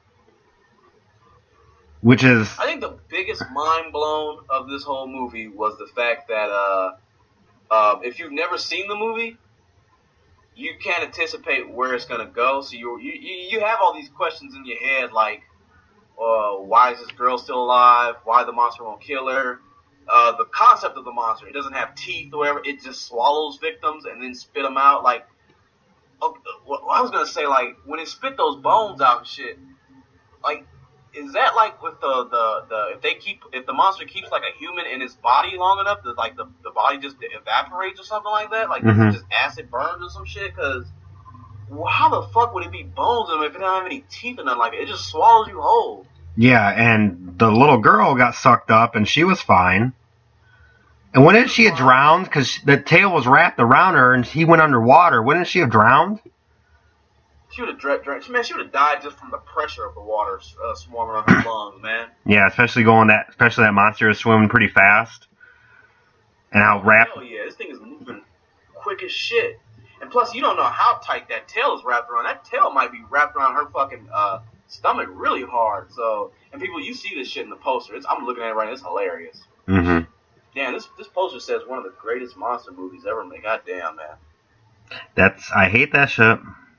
Which is... I think the biggest mind blown of this whole movie was the fact that if you've never seen the movie, you can't anticipate where it's going to go. So you have all these questions in your head like, why is this girl still alive? Why the monster won't kill her? The concept of the monster, it doesn't have teeth or whatever. It just swallows victims and then spit them out. Like, I was gonna say, like, when it spit those bones out and shit, like, is that like with if the monster keeps like a human in his body long enough that like the body just evaporates or something like that, like just acid burns or some shit? Because how the fuck would it be bones in them if it don't have any teeth or nothing like it? It just swallows you whole. Yeah, and the little girl got sucked up and she was fine. And wouldn't she have drowned? Because the tail was wrapped around her and he went underwater. Wouldn't she have drowned? She would have drowned. Man, she would have died just from the pressure of the water swarming around her lungs, man. Yeah, especially that monster is swimming pretty fast. And how wrapped... Hell yeah, this thing is moving quick as shit. And plus, you don't know how tight that tail is wrapped around. That tail might be wrapped around her fucking stomach really hard. So, and people, you see this shit in the poster. I'm looking at it right now. It's hilarious. Mm-hmm. Damn, this poster says one of the greatest monster movies ever made. God damn, man. I hate that shit.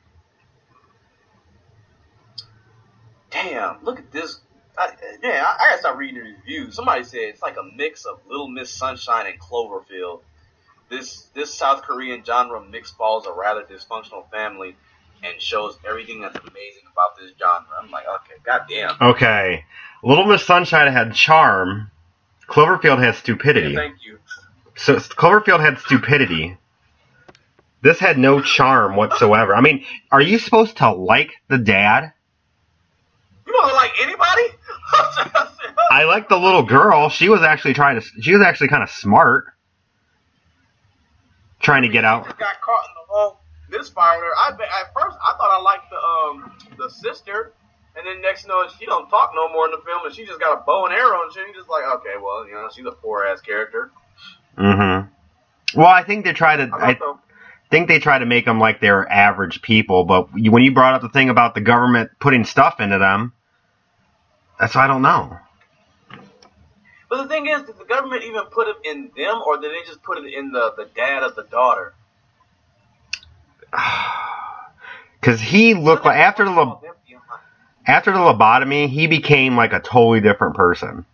Damn, look at this. I gotta start reading the reviews. Somebody said it's like a mix of Little Miss Sunshine and Cloverfield. This South Korean genre mix follows a rather dysfunctional family and shows everything that's amazing about this genre. I'm like, okay, goddamn. Okay. Little Miss Sunshine had charm. Cloverfield has stupidity. Yeah, thank you. So Cloverfield had stupidity. This had no charm whatsoever. I mean, are you supposed to like the dad? You don't like anybody? I like the little girl. She was actually kind of smart. Trying to get out. She just got caught in the whole misfire there. At first I thought I liked the sister, and then next you know she don't talk no more in the film, and she just got a bow and arrow and shit. You just like, okay, well, you know, she's a poor ass character. Mm-hmm. Well, I think they try to make them like they're average people, but when you brought up the thing about the government putting stuff into them, that's why I don't know. But the thing is, did the government even put it in them, or did they just put it in the dad of the daughter? Because he looked like after the lobotomy, he became like a totally different person.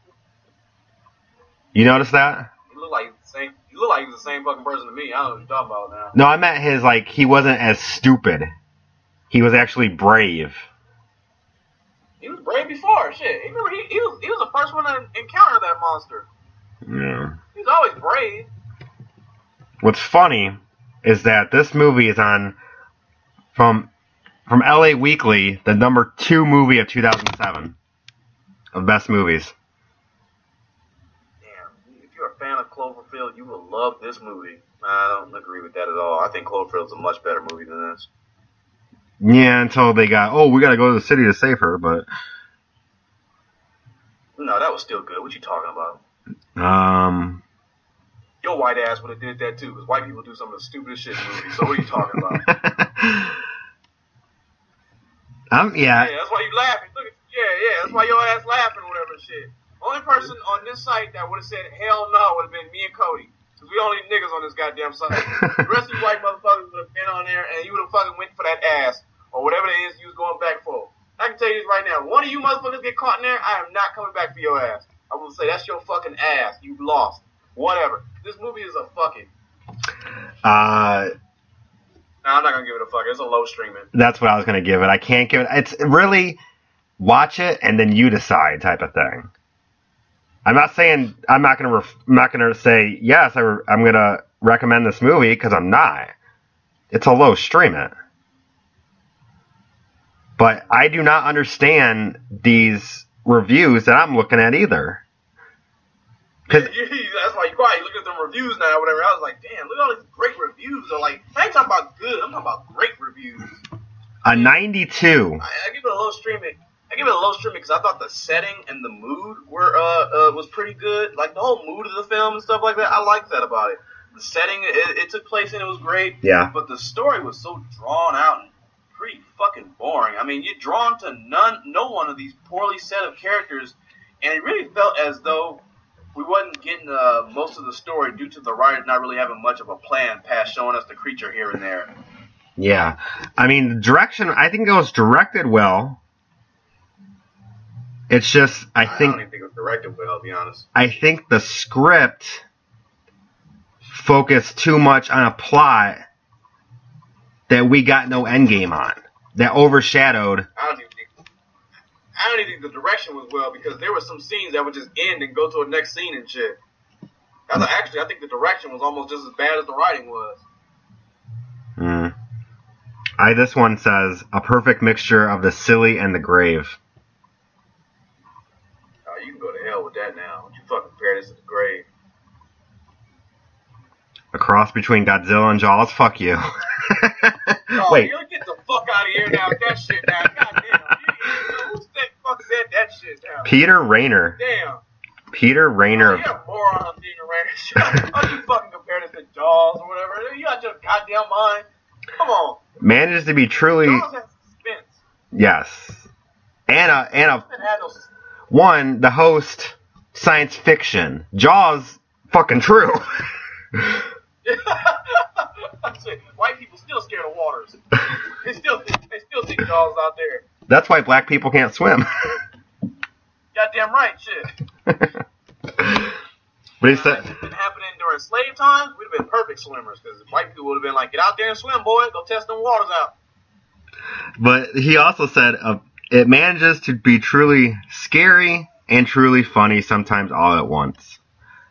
You notice that? He looked like he's the same fucking person to me. I don't know what you're talking about now. No, I meant his he wasn't as stupid. He was actually brave. He was brave before. Shit, he was the first one to encounter that monster. Yeah. He's always brave. What's funny is that this movie is on from LA Weekly, the number 2 movie of 2007 of best movies. Damn, if you're a fan of Cloverfield, you will love this movie. I don't agree with that at all. I think Cloverfield's a much better movie than this. Yeah, until they got, we gotta go to the city to save her, but... No, that was still good. What you talking about? Your white ass would have did that too, because white people do some of the stupidest shit in movies, so what are you talking about? Yeah. Yeah, that's why you laughing. Look at, that's why your ass laughing or whatever shit. Only person on this site that would have said hell no would have been me and Cody. Because we only niggas on this goddamn site. The rest of you white motherfuckers would have been on there and you would have fucking went for that ass. Or whatever it is you was going back for. I can tell you this right now. One of you motherfuckers get caught in there, I am not coming back for your ass. I will say, that's your fucking ass. You've lost. Whatever. This movie is a fucking... Nah, I'm not going to give it a fuck. It's a low streaming. That's what I was going to give it. I can't give it... It's really... Watch it, and then you decide type of thing. I'm not saying... I'm not going to say, yes, I'm going to recommend this movie, because I'm not. It's a low stream it. But I do not understand these reviews that I'm looking at either. That's why you quiet. You look at them reviews now or whatever. I was like, damn, look at all these great reviews. They're like, I ain't talking about good. I'm talking about great reviews. A 92. I give it a low streaming. Because I thought the setting and the mood was pretty good. Like the whole mood of the film and stuff like that. I liked that about it. The setting, it took place and it was great. Yeah. But the story was so drawn out and pretty fucking boring. I mean, you're drawn to no one of these poorly set of characters, and it really felt as though we wasn't getting most of the story due to the writers not really having much of a plan past showing us the creature here and there. Yeah. I mean, the direction, I think it was directed well. It's just, I don't even think it was directed well, I'll be honest. I think the script focused too much on a plot that we got no endgame on. That overshadowed. I don't even think the direction was well, because there were some scenes that would just end and go to a next scene and shit. Actually, I think the direction was almost just as bad as the writing was. This one says, a perfect mixture of the silly and the grave. Oh, you can go to hell with that now. Don't you fucking compare this to the grave. A cross between Godzilla and Jaws? Fuck you. Oh, Wait. You get the fuck out of here now with that shit now. Goddamn. Who said that shit now? Peter Rayner. Damn. Peter Rayner. Oh, you're a moron on Peter Rayner. How do you fucking compare this to Jaws or whatever? You got your goddamn mind. Come on. Manages to be truly... Jaws has suspense. Yes. One, the host science fiction. Jaws, fucking true. White people still scared of waters. They still think Jaws out there. That's why black people can't swim. Goddamn right, shit. But he said, if it been happening during slave times, we'd have been perfect swimmers because white people would have been like, "Get out there and swim, boy. Go test them waters out." but he also said, it manages to be truly scary and truly funny sometimes all at once.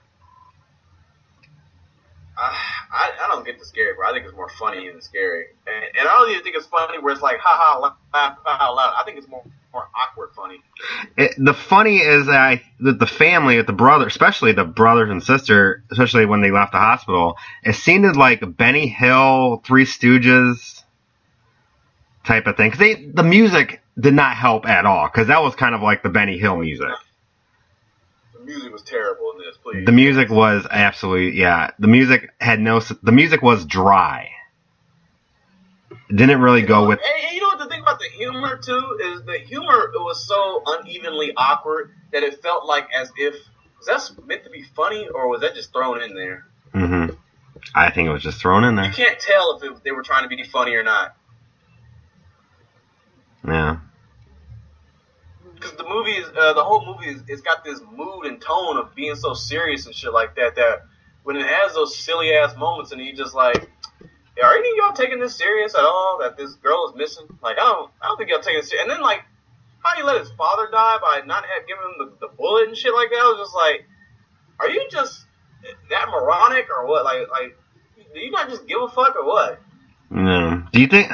I don't get the scary part. I think it's more funny than scary. And I don't even think it's funny where it's like, ha ha, laugh out loud. I think it's more awkward funny. The funny is that the family, the brother, especially the brothers and sister, especially when they left the hospital, it seemed like Benny Hill, Three Stooges type of thing. Because the music did not help at all. Because that was kind of like the Benny Hill music. The music was terrible in this, please. The music was absolutely, yeah. The music was dry. It didn't really go with. Hey, you know what the thing about the humor too is the humor was so unevenly awkward that it felt like as if was that meant to be funny or was that just thrown in there? Mm-hmm. I think it was just thrown in there. You can't tell if they were trying to be funny or not. Yeah. Because the movie is the whole movie it's got this mood and tone of being so serious and shit like that. That when it has those silly ass moments and you just like. Are any of y'all taking this serious at all? That this girl is missing? Like, I don't think y'all taking this serious. And then, like, how do you let his father die by not giving him the bullet and shit like that? I was just like, are you just that moronic or what? Like, do you not just give a fuck or what? No. Do you think?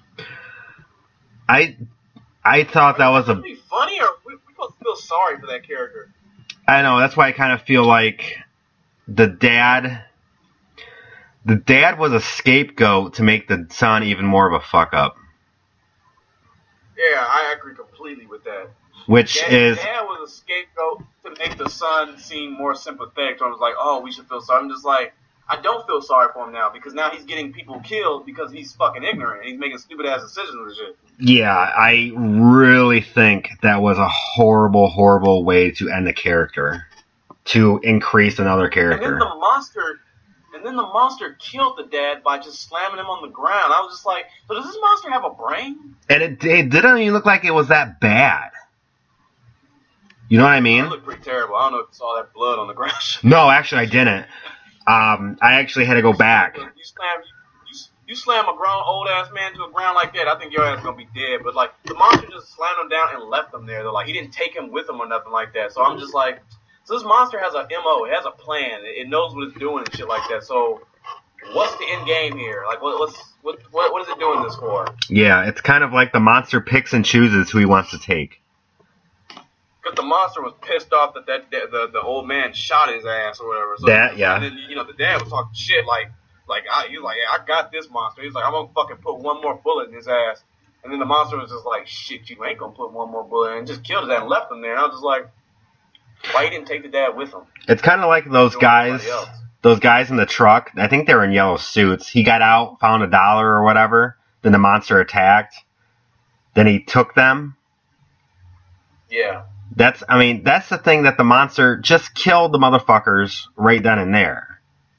I thought that was be funny or we supposed to feel sorry for that character? I know. That's why I kind of feel like the dad was a scapegoat to make the son even more of a fuck up. Yeah, I agree completely with that. Dad was a scapegoat to make the son seem more sympathetic. So I was like, oh, we should feel sorry. I'm just like, I don't feel sorry for him now because now he's getting people killed because he's fucking ignorant and he's making stupid ass decisions and shit. Yeah, I really think that was a horrible, horrible way to end the character, to increase another character. And then the monster killed the dad by just slamming him on the ground. I was just like, so does this monster have a brain? And it didn't even look like it was that bad. You know what I mean? It looked pretty terrible. I don't know if you saw that blood on the ground. No, actually I didn't. I actually had to go back. You slam a grown old ass man to a ground like that, I think your ass is gonna be dead. But like the monster just slammed him down and left him there. They're like he didn't take him with him or nothing like that. So I'm just like, so this monster has a MO. It has a plan. It knows what it's doing and shit like that. So what's the end game here? Like what is it doing this for? Yeah, it's kind of like the monster picks and chooses who he wants to take. Because the monster was pissed off that the old man shot his ass or whatever. So yeah. And then the dad was talking shit he's like, I got this monster. He's like, I'm gonna fucking put one more bullet in his ass. And then the monster was just like, shit, you ain't gonna put one more bullet in, and just killed his ass and left him there. And I was just like, why he didn't take the dad with him? It's kind of like those guys in the truck. I think they were in yellow suits. He got out, found $1 or whatever. Then the monster attacked. Then he took them. Yeah. That's the thing, that the monster just killed the motherfuckers right then and there.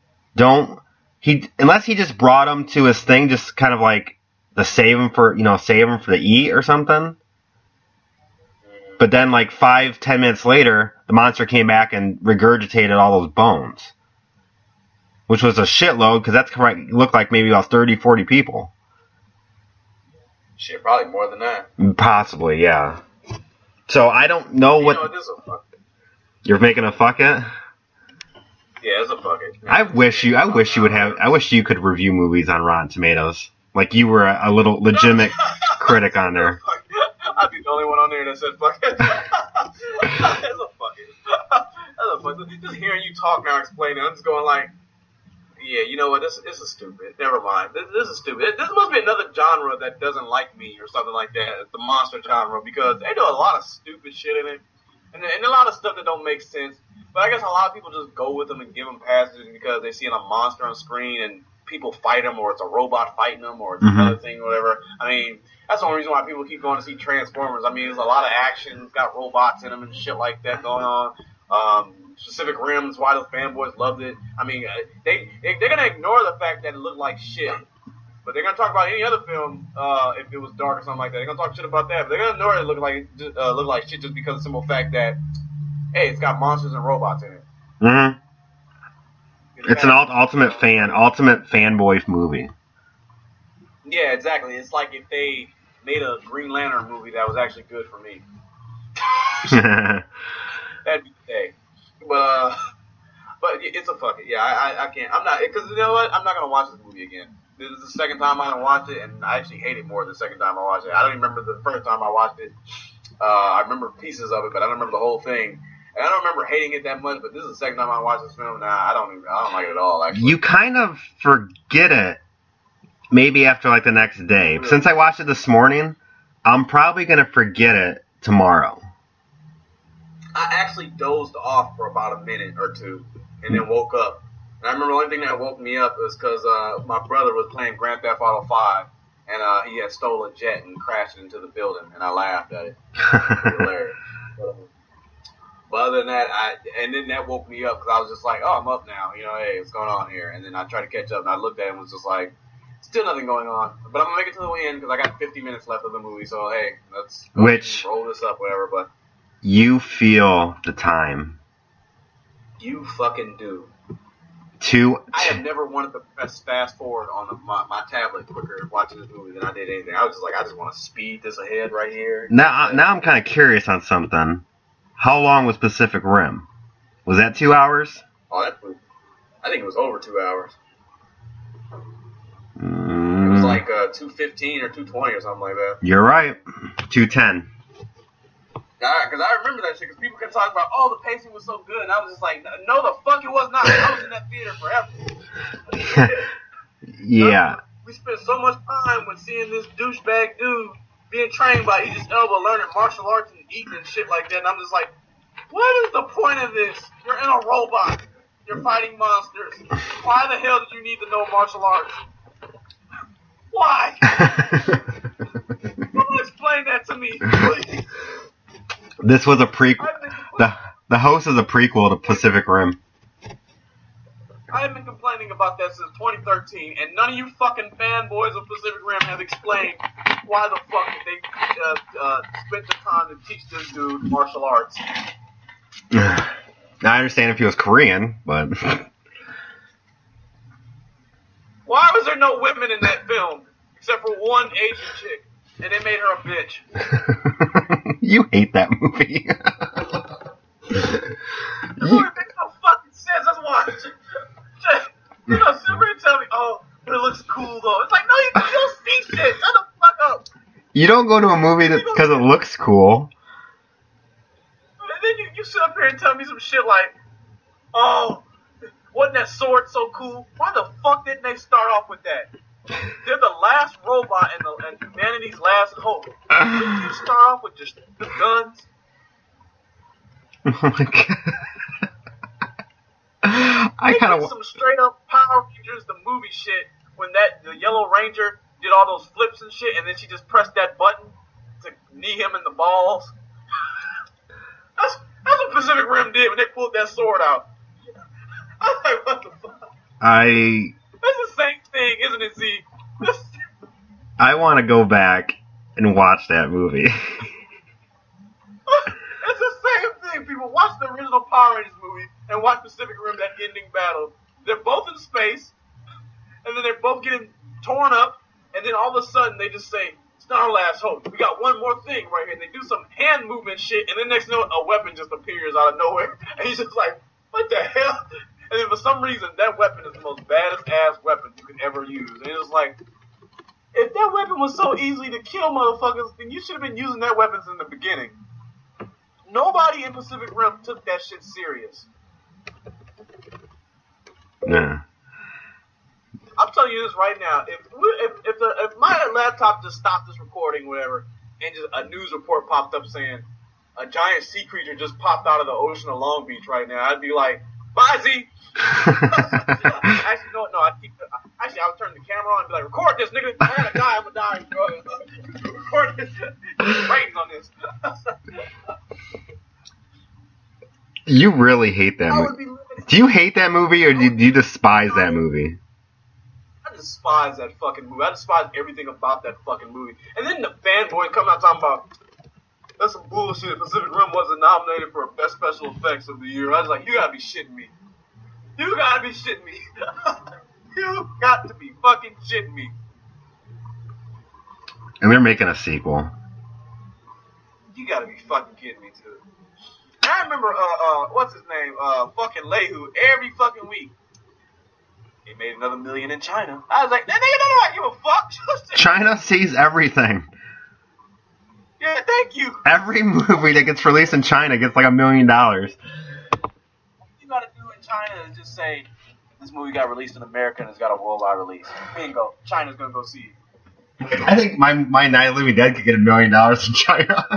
Unless he just brought them to his thing, just kind of like to save him for the eat or something. But then, like 5-10 minutes later, the monster came back and regurgitated all those bones, which was a shitload because looked like maybe about 30-40 people. Shit, probably more than that. Possibly, yeah. So I don't know what. It is a fuck it. You're making a fuck it? Yeah, it's a fuck it. I wish you could review movies on Rotten Tomatoes. Like you were a little legitimate critic on there. I'd be the only one on there that said fuck it. That's a fuck it. That's a fuck it. Just hearing you talk now, explaining, I'm just going like, yeah, you know what? This is stupid. Never mind. This is stupid. This must be another genre that doesn't like me or something like that. It's the monster genre because they do a lot of stupid shit in it, and a lot of stuff that don't make sense. But I guess a lot of people just go with them and give them passes because they see a monster on screen and people fight them, or it's a robot fighting them, or it's another thing, or whatever. I mean, that's the only reason why people keep going to see Transformers. I mean, there's a lot of action, it's got robots in them and shit like that going on. Pacific Rim's why the fanboys loved it. I mean, they're gonna ignore the fact that it looked like shit, but they're gonna talk about any other film if it was dark or something like that. They're gonna talk shit about that, but they're gonna ignore it look like shit just because of the simple fact that hey, it's got monsters and robots in it. Mm-hmm. It's an ultimate fanboy movie. Yeah, exactly. It's like if they made a Green Lantern movie that was actually good for me. That'd be the day. But it's a fuck it. Yeah, I can't. I'm not, because you know what? I'm not gonna watch this movie again. This is the second time I watched it, and I actually hate it more the second time I watched it. I don't even remember the first time I watched it. I remember pieces of it, but I don't remember the whole thing. And I don't remember hating it that much, but this is the second time I watched this film. Nah, I don't like it at all, actually. You kind of forget it maybe after like the next day. Really? Since I watched it this morning, I'm probably going to forget it tomorrow. I actually dozed off for about a minute or two and then woke up. And I remember the only thing that woke me up was because my brother was playing Grand Theft Auto 5 and he had stole a jet and crashed into the building, and I laughed at it. It was hilarious. But other than that, then that woke me up because I was just like, oh, I'm up now. You know, hey, what's going on here? And then I tried to catch up, and I looked at it and was just like, still nothing going on. But I'm going to make it to the end because I got 50 minutes left of the movie. So, hey, let's roll this up, whatever. But you feel the time. You fucking do. I have never wanted to press fast forward on my tablet quicker watching this movie than I did anything. I was just like, I just want to speed this ahead right here. Now I'm kind of curious on something. How long was Pacific Rim? Was that 2 hours? Oh, I think it was over 2 hours. It was like 2:15 or 2:20 or something like that. You're right. 2:10. Because I remember that shit, because people kept talking about, oh, the pacing was so good, and I was just like, no, the fuck it was not. I was in that theater forever. Yeah. We spent so much time with seeing this douchebag dude being trained by Idris Elba, learning martial arts and eating and shit like that, and I'm just like, what is the point of this? You're in a robot. You're fighting monsters. Why the hell did you need to know martial arts? Why? Someone explain that to me, please. This was a prequel. The host is a prequel to Pacific Rim. I have been complaining about that since 2013, and none of you fucking fanboys of Pacific Rim have explained why the fuck they spent the time to teach this dude martial arts. I understand if he was Korean, but... Why was there no women in that film? Except for one Asian chick, and they made her a bitch. You hate that movie. The movie makes no fucking sense. That's why. You know, somebody tell me, oh, but it looks cool though. It's like, no, you don't see shit. Shut the fuck up. You don't go to a movie because it looks cool. And then you sit up here and tell me some shit like, oh, wasn't that sword so cool? Why the fuck didn't they start off with that? They're the last robot and humanity's last hope. Didn't you start off with just the guns? Oh my god. I kind of some straight up Power Rangers, the movie shit, when the Yellow Ranger did all those flips and shit, and then she just pressed that button to knee him in the balls. That's what Pacific Rim did when they pulled that sword out. I was like, what the fuck? That's the same thing, isn't it, Zeke? I want to go back and watch that movie. It's the same thing, people. Watch the original Power Rangers movie and watch Pacific Rim, that ending battle. They're both in space, and then they're both getting torn up, and then all of a sudden they just say, it's not our last hope. We got one more thing right here. And they do some hand movement shit, and then next thing you know, a weapon just appears out of nowhere. And he's just like, what the hell? And then for some reason, that weapon is the most baddest ass weapon you can ever use. And it's like, if that weapon was so easy to kill motherfuckers, then you should have been using that weapon in the beginning. Nobody in Pacific Rim took that shit serious. Nah. I'm telling you this right now. If my laptop just stopped this recording, whatever, and just a news report popped up saying a giant sea creature just popped out of the ocean of Long Beach right now, I'd be like, bye, Z. Actually, no. I would turn the camera on and be like, record this, nigga. I gotta die. I'm gonna die, bro. Record this. Ratings on this. You really hate that movie. Do you hate that movie, or do you despise that movie? I despise that fucking movie. I despise everything about that fucking movie. And then the fanboy coming out talking about, that's some bullshit. Pacific Rim wasn't nominated for Best Special Effects of the Year. I was like, you gotta be shitting me. You gotta be shitting me. You got to be fucking shitting me. And they're making a sequel. You gotta be fucking kidding me, too. And I remember, what's his name? Fucking Lehu, every fucking week. He made another $1 million in China. I was like, that nigga don't give a fuck. China sees everything. Yeah, thank you. Every movie that gets released in China gets like $1 million. What you gotta do in China is just say, this movie got released in America and it's got a worldwide release. Bingo. China's gonna go see it. I think my Night of the Living Dead could get $1 million in China.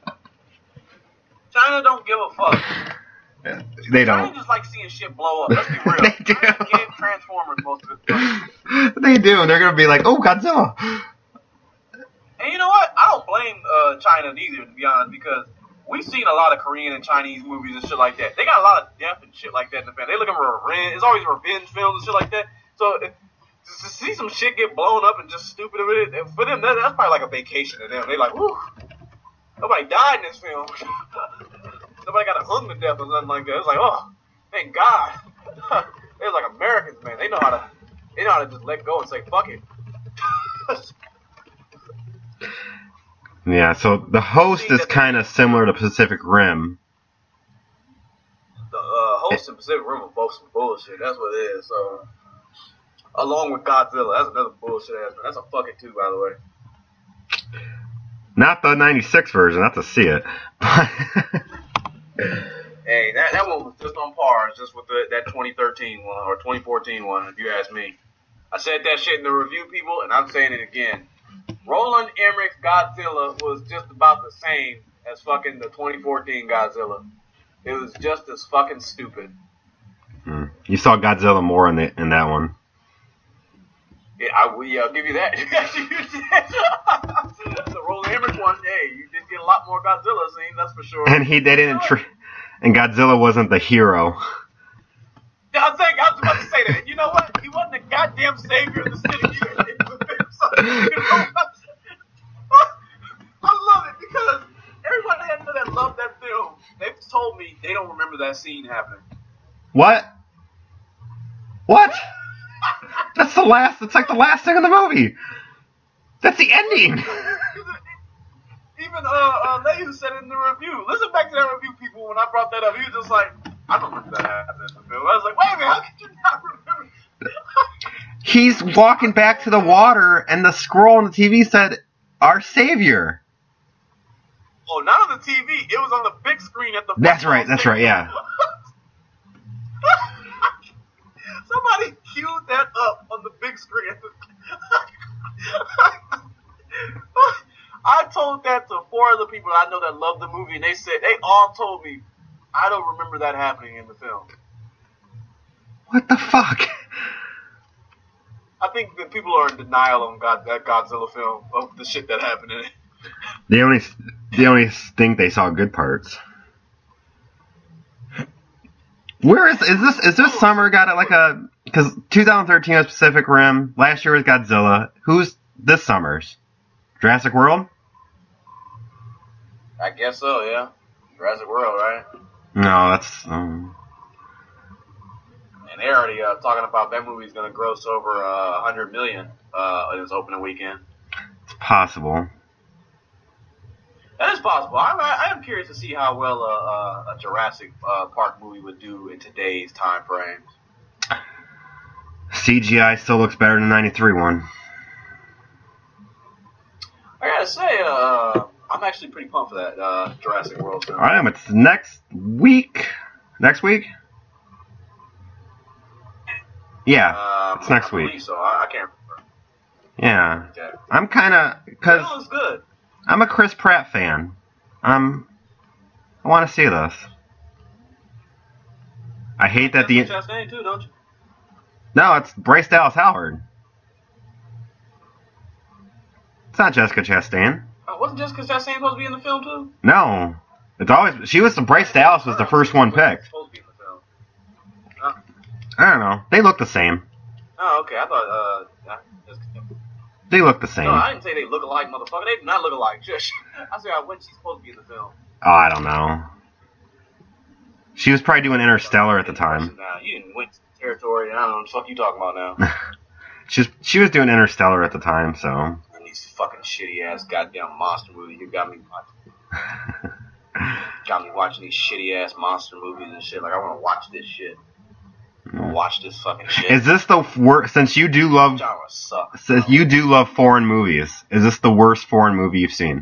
China don't give a fuck. Yeah, they don't. China just like seeing shit blow up. Let's be real. They do. Can't Transformers most of it. They do, and they're gonna be like, "Oh, Godzilla." And you know what? I don't blame China neither, to be honest, because we've seen a lot of Korean and Chinese movies and shit like that. They got a lot of death and shit like that in the family. They looking for revenge. It's always revenge films and shit like that. So to see some shit get blown up and just stupid of it, for them, that's probably like a vacation to them. They like, whew, nobody died in this film. Nobody got hung to death or nothing like that. It's like, oh, thank God. They're like Americans, man. They know how to just let go and say, fuck it. Yeah, so the host is kind of similar to Pacific Rim. The host and Pacific Rim are both some bullshit. That's what it is. So, along with Godzilla, that's another bullshit ass. That's a fuck it too, by the way. Not the 96 version, not to see it. Hey, that one was just on par, just with that 2013 one or 2014 one, if you ask me. I said that shit in the review, people, and I'm saying it again. Roland Emmerich's Godzilla was just about the same as fucking the 2014 Godzilla. It was just as fucking stupid. You saw Godzilla more in that one. Yeah, I'll give you that. The Roland Emmerich one, hey, you did get a lot more Godzilla scenes, that's for sure. And and Godzilla wasn't the hero. I was about to say that. You know what? He wasn't the goddamn savior of the city. I love it because everybody I know that loved that film, they've told me they don't remember that scene happening. What? That's like the last thing in the movie. That's the ending. Even Lehu said it in the review. Listen back to that review, people, when I brought that up. He was just like, I don't remember that happening in the film. I was like, wait a minute, how could you not remember? He's walking back to the water, and the scroll on the TV said, "Our Savior." Oh, not on the TV. It was on the big screen at the. That's right, yeah. Somebody queued that up on the big screen. I told that to 4 other people I know that love the movie, and they all told me, I don't remember that happening in the film. What the fuck? I think that people are in denial on that Godzilla film of the shit that happened in it. They only think they saw good parts. Where is this summer got it like a, because 2013 was Pacific Rim, last year was Godzilla. Who's this summer's? Jurassic World? I guess so, yeah. Jurassic World, right? No, that's. And they're already talking about that movie's going to gross over $100 million in its opening weekend. It's possible. That is possible. I am curious to see how well a Jurassic Park movie would do in today's time frames. CGI still looks better than the 93 one. I gotta say, I'm actually pretty pumped for that Jurassic World film. I am. It's next week. Next week? Yeah, it's next week. So I can't remember. Yeah. Okay. I'm kind of, because It looks good. I'm a Chris Pratt fan. I want to see this. I hate that the... Jessica Chastain too, don't you? No, it's Bryce Dallas Howard. It's not Jessica Chastain. Wasn't Jessica Chastain supposed to be in the film too? No. It's always Bryce Dallas was the first one picked. Supposed to be in the film. Oh. I don't know. They look the same. Oh, okay. I thought. They look the same. No, I didn't say they look alike, motherfucker. They do not look alike. Just, I said when she's supposed to be in the film. Oh, I don't know. She was probably doing Interstellar at the time. Now you didn't went to the territory. I don't know what the fuck you talking about now. She was doing Interstellar at the time, so. And these fucking shitty ass goddamn monster movies. You got me watching. Got me watching these shitty ass monster movies and shit. Like I want to watch this shit. Watch this fucking shit. Is this the worst? Since you do love foreign movies, is this the worst foreign movie you've seen?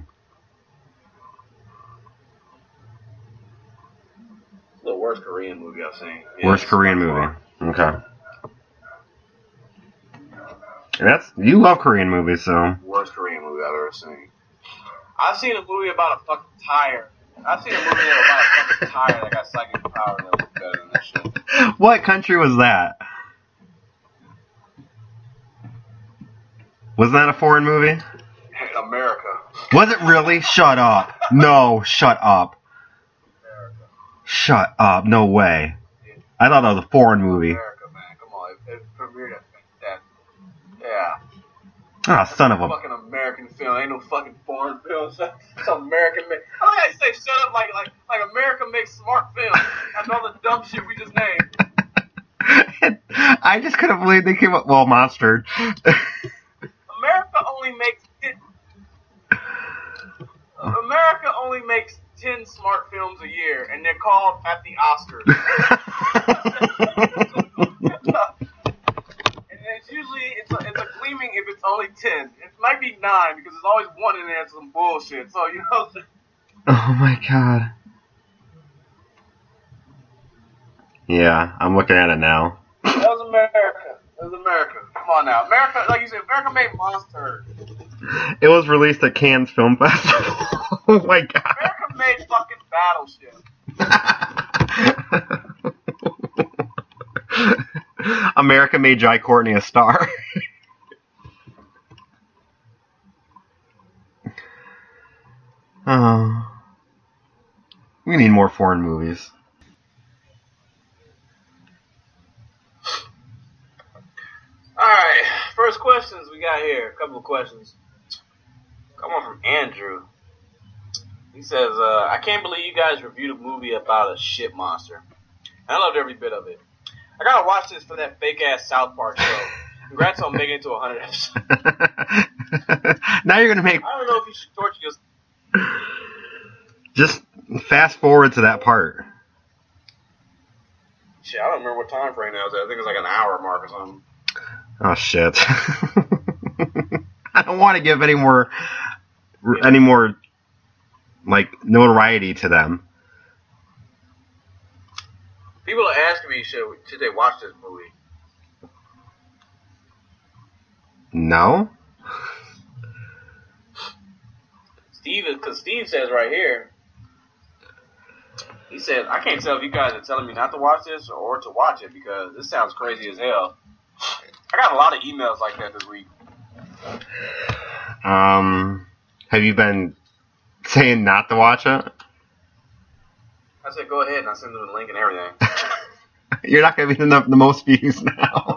The worst Korean movie I've seen. Yeah, Worst Korean movie. Okay. You love Korean movies, so. Worst Korean movie I've ever seen. I've seen a movie about a fucking tire. I've seen a movie about a fucking tire that got psychic power that was better than that shit. What country was that? Wasn't that a foreign movie? America. Was it really? Shut up. No, shut up. Shut up. No way. I thought that was a foreign movie. America, man. Come on. It premiered that. Yeah. Ah, son of a. Fucking American film. Ain't no fucking foreign film. It's American made. I like how you say shut up like America makes smart films. That's all the dumb shit we just named. I just couldn't believe they came up. Well, Monster. America only makes 10 smart films a year, and they're called at the Oscars. And it's usually it's a gleaming if it's only 10. It might be 9 because there's always one in there that's some bullshit. So you know. Oh my god. Yeah, I'm looking at it now. That was America. That was America. Come on now, America. Like you said, America made Monster. It was released at Cannes Film Festival. Oh my god. America made fucking Battleship. America made Jai Courtney a star. Oh. We need more foreign movies. Alright, first questions we got here. A couple of questions. Come on from Andrew. He says, I can't believe you guys reviewed a movie about a shit monster. I loved every bit of it. I gotta watch this for that fake ass South Park show. Congrats on making it to 100 episodes. Now you're gonna make. I don't know if you should torture yourself. Just fast forward to that part. Shit, I don't remember what time frame that was at. I think it was like an hour mark or something. Oh shit! I don't want to give any more like notoriety to them. People are asking me, should they watch this movie? No. Because Steve says right here, he said, I can't tell if you guys are telling me not to watch this or to watch it because this sounds crazy as hell. I got a lot of emails like that this week. Have you been saying not to watch it? I said, go ahead, and I send them the link and everything. You're not going to be the most views now.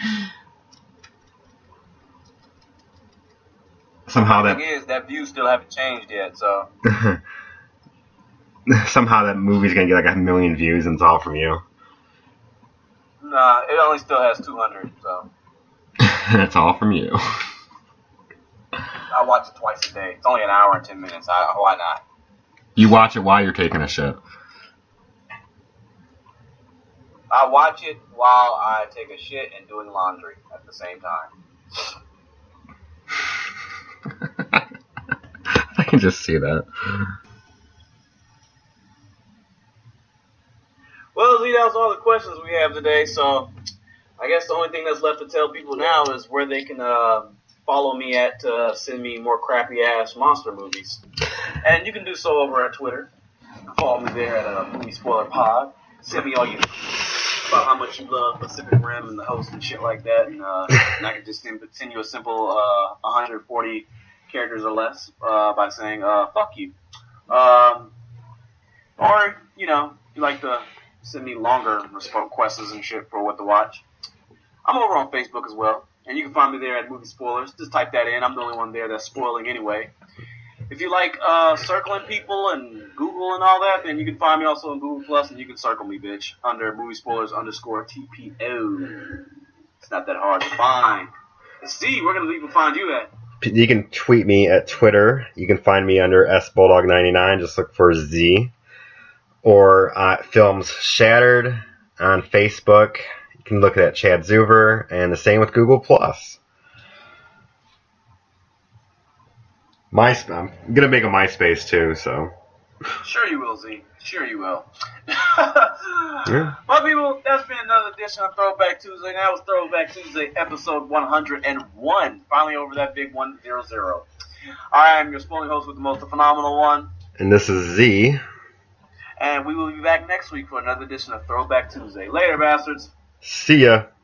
Somehow the thing is, that views still haven't changed yet, so. Somehow that movie's going to get like 1 million views and it's all from you. Nah, it only still has 200, so. It's all from you. I watch it twice a day. It's only an hour and 10 minutes. Why not? You watch it while you're taking a shit. I watch it while I take a shit and doing laundry at the same time. I can just see that. Well, Lee, that was all the questions we have today, so I guess the only thing that's left to tell people now is where they can follow me at to send me more crappy-ass monster movies. And you can do so over at Twitter. Follow me there at Movie Spoiler Pod. Send me all your about how much you love Pacific Rim and the host and shit like that, and I can just send you a simple 140 characters or less by saying, fuck you. Or, you know, you like to send me longer requests and shit for what to watch. I'm over on Facebook as well. And you can find me there at Movie Spoilers. Just type that in. I'm the only one there that's spoiling anyway. If you like circling people and Google and all that, then you can find me also on Google Plus, and you can circle me, bitch, under Movie Spoilers _TPO. It's not that hard to find. Z, where can people find you at? You can tweet me at Twitter. You can find me under SBulldog99. Just look for Z. Or Films Shattered on Facebook. You can look at Chad Zuver, and the same with Google Plus. I'm gonna make a MySpace too, so. Sure you will, Z. Sure you will. Yeah. Well, people, that's been another edition of Throwback Tuesday. That was Throwback Tuesday, episode 101. Finally over that big 100. I am your spoiling host with the most phenomenal one. And this is Z. And we will be back next week for another edition of Throwback Tuesday. Later, bastards. See ya.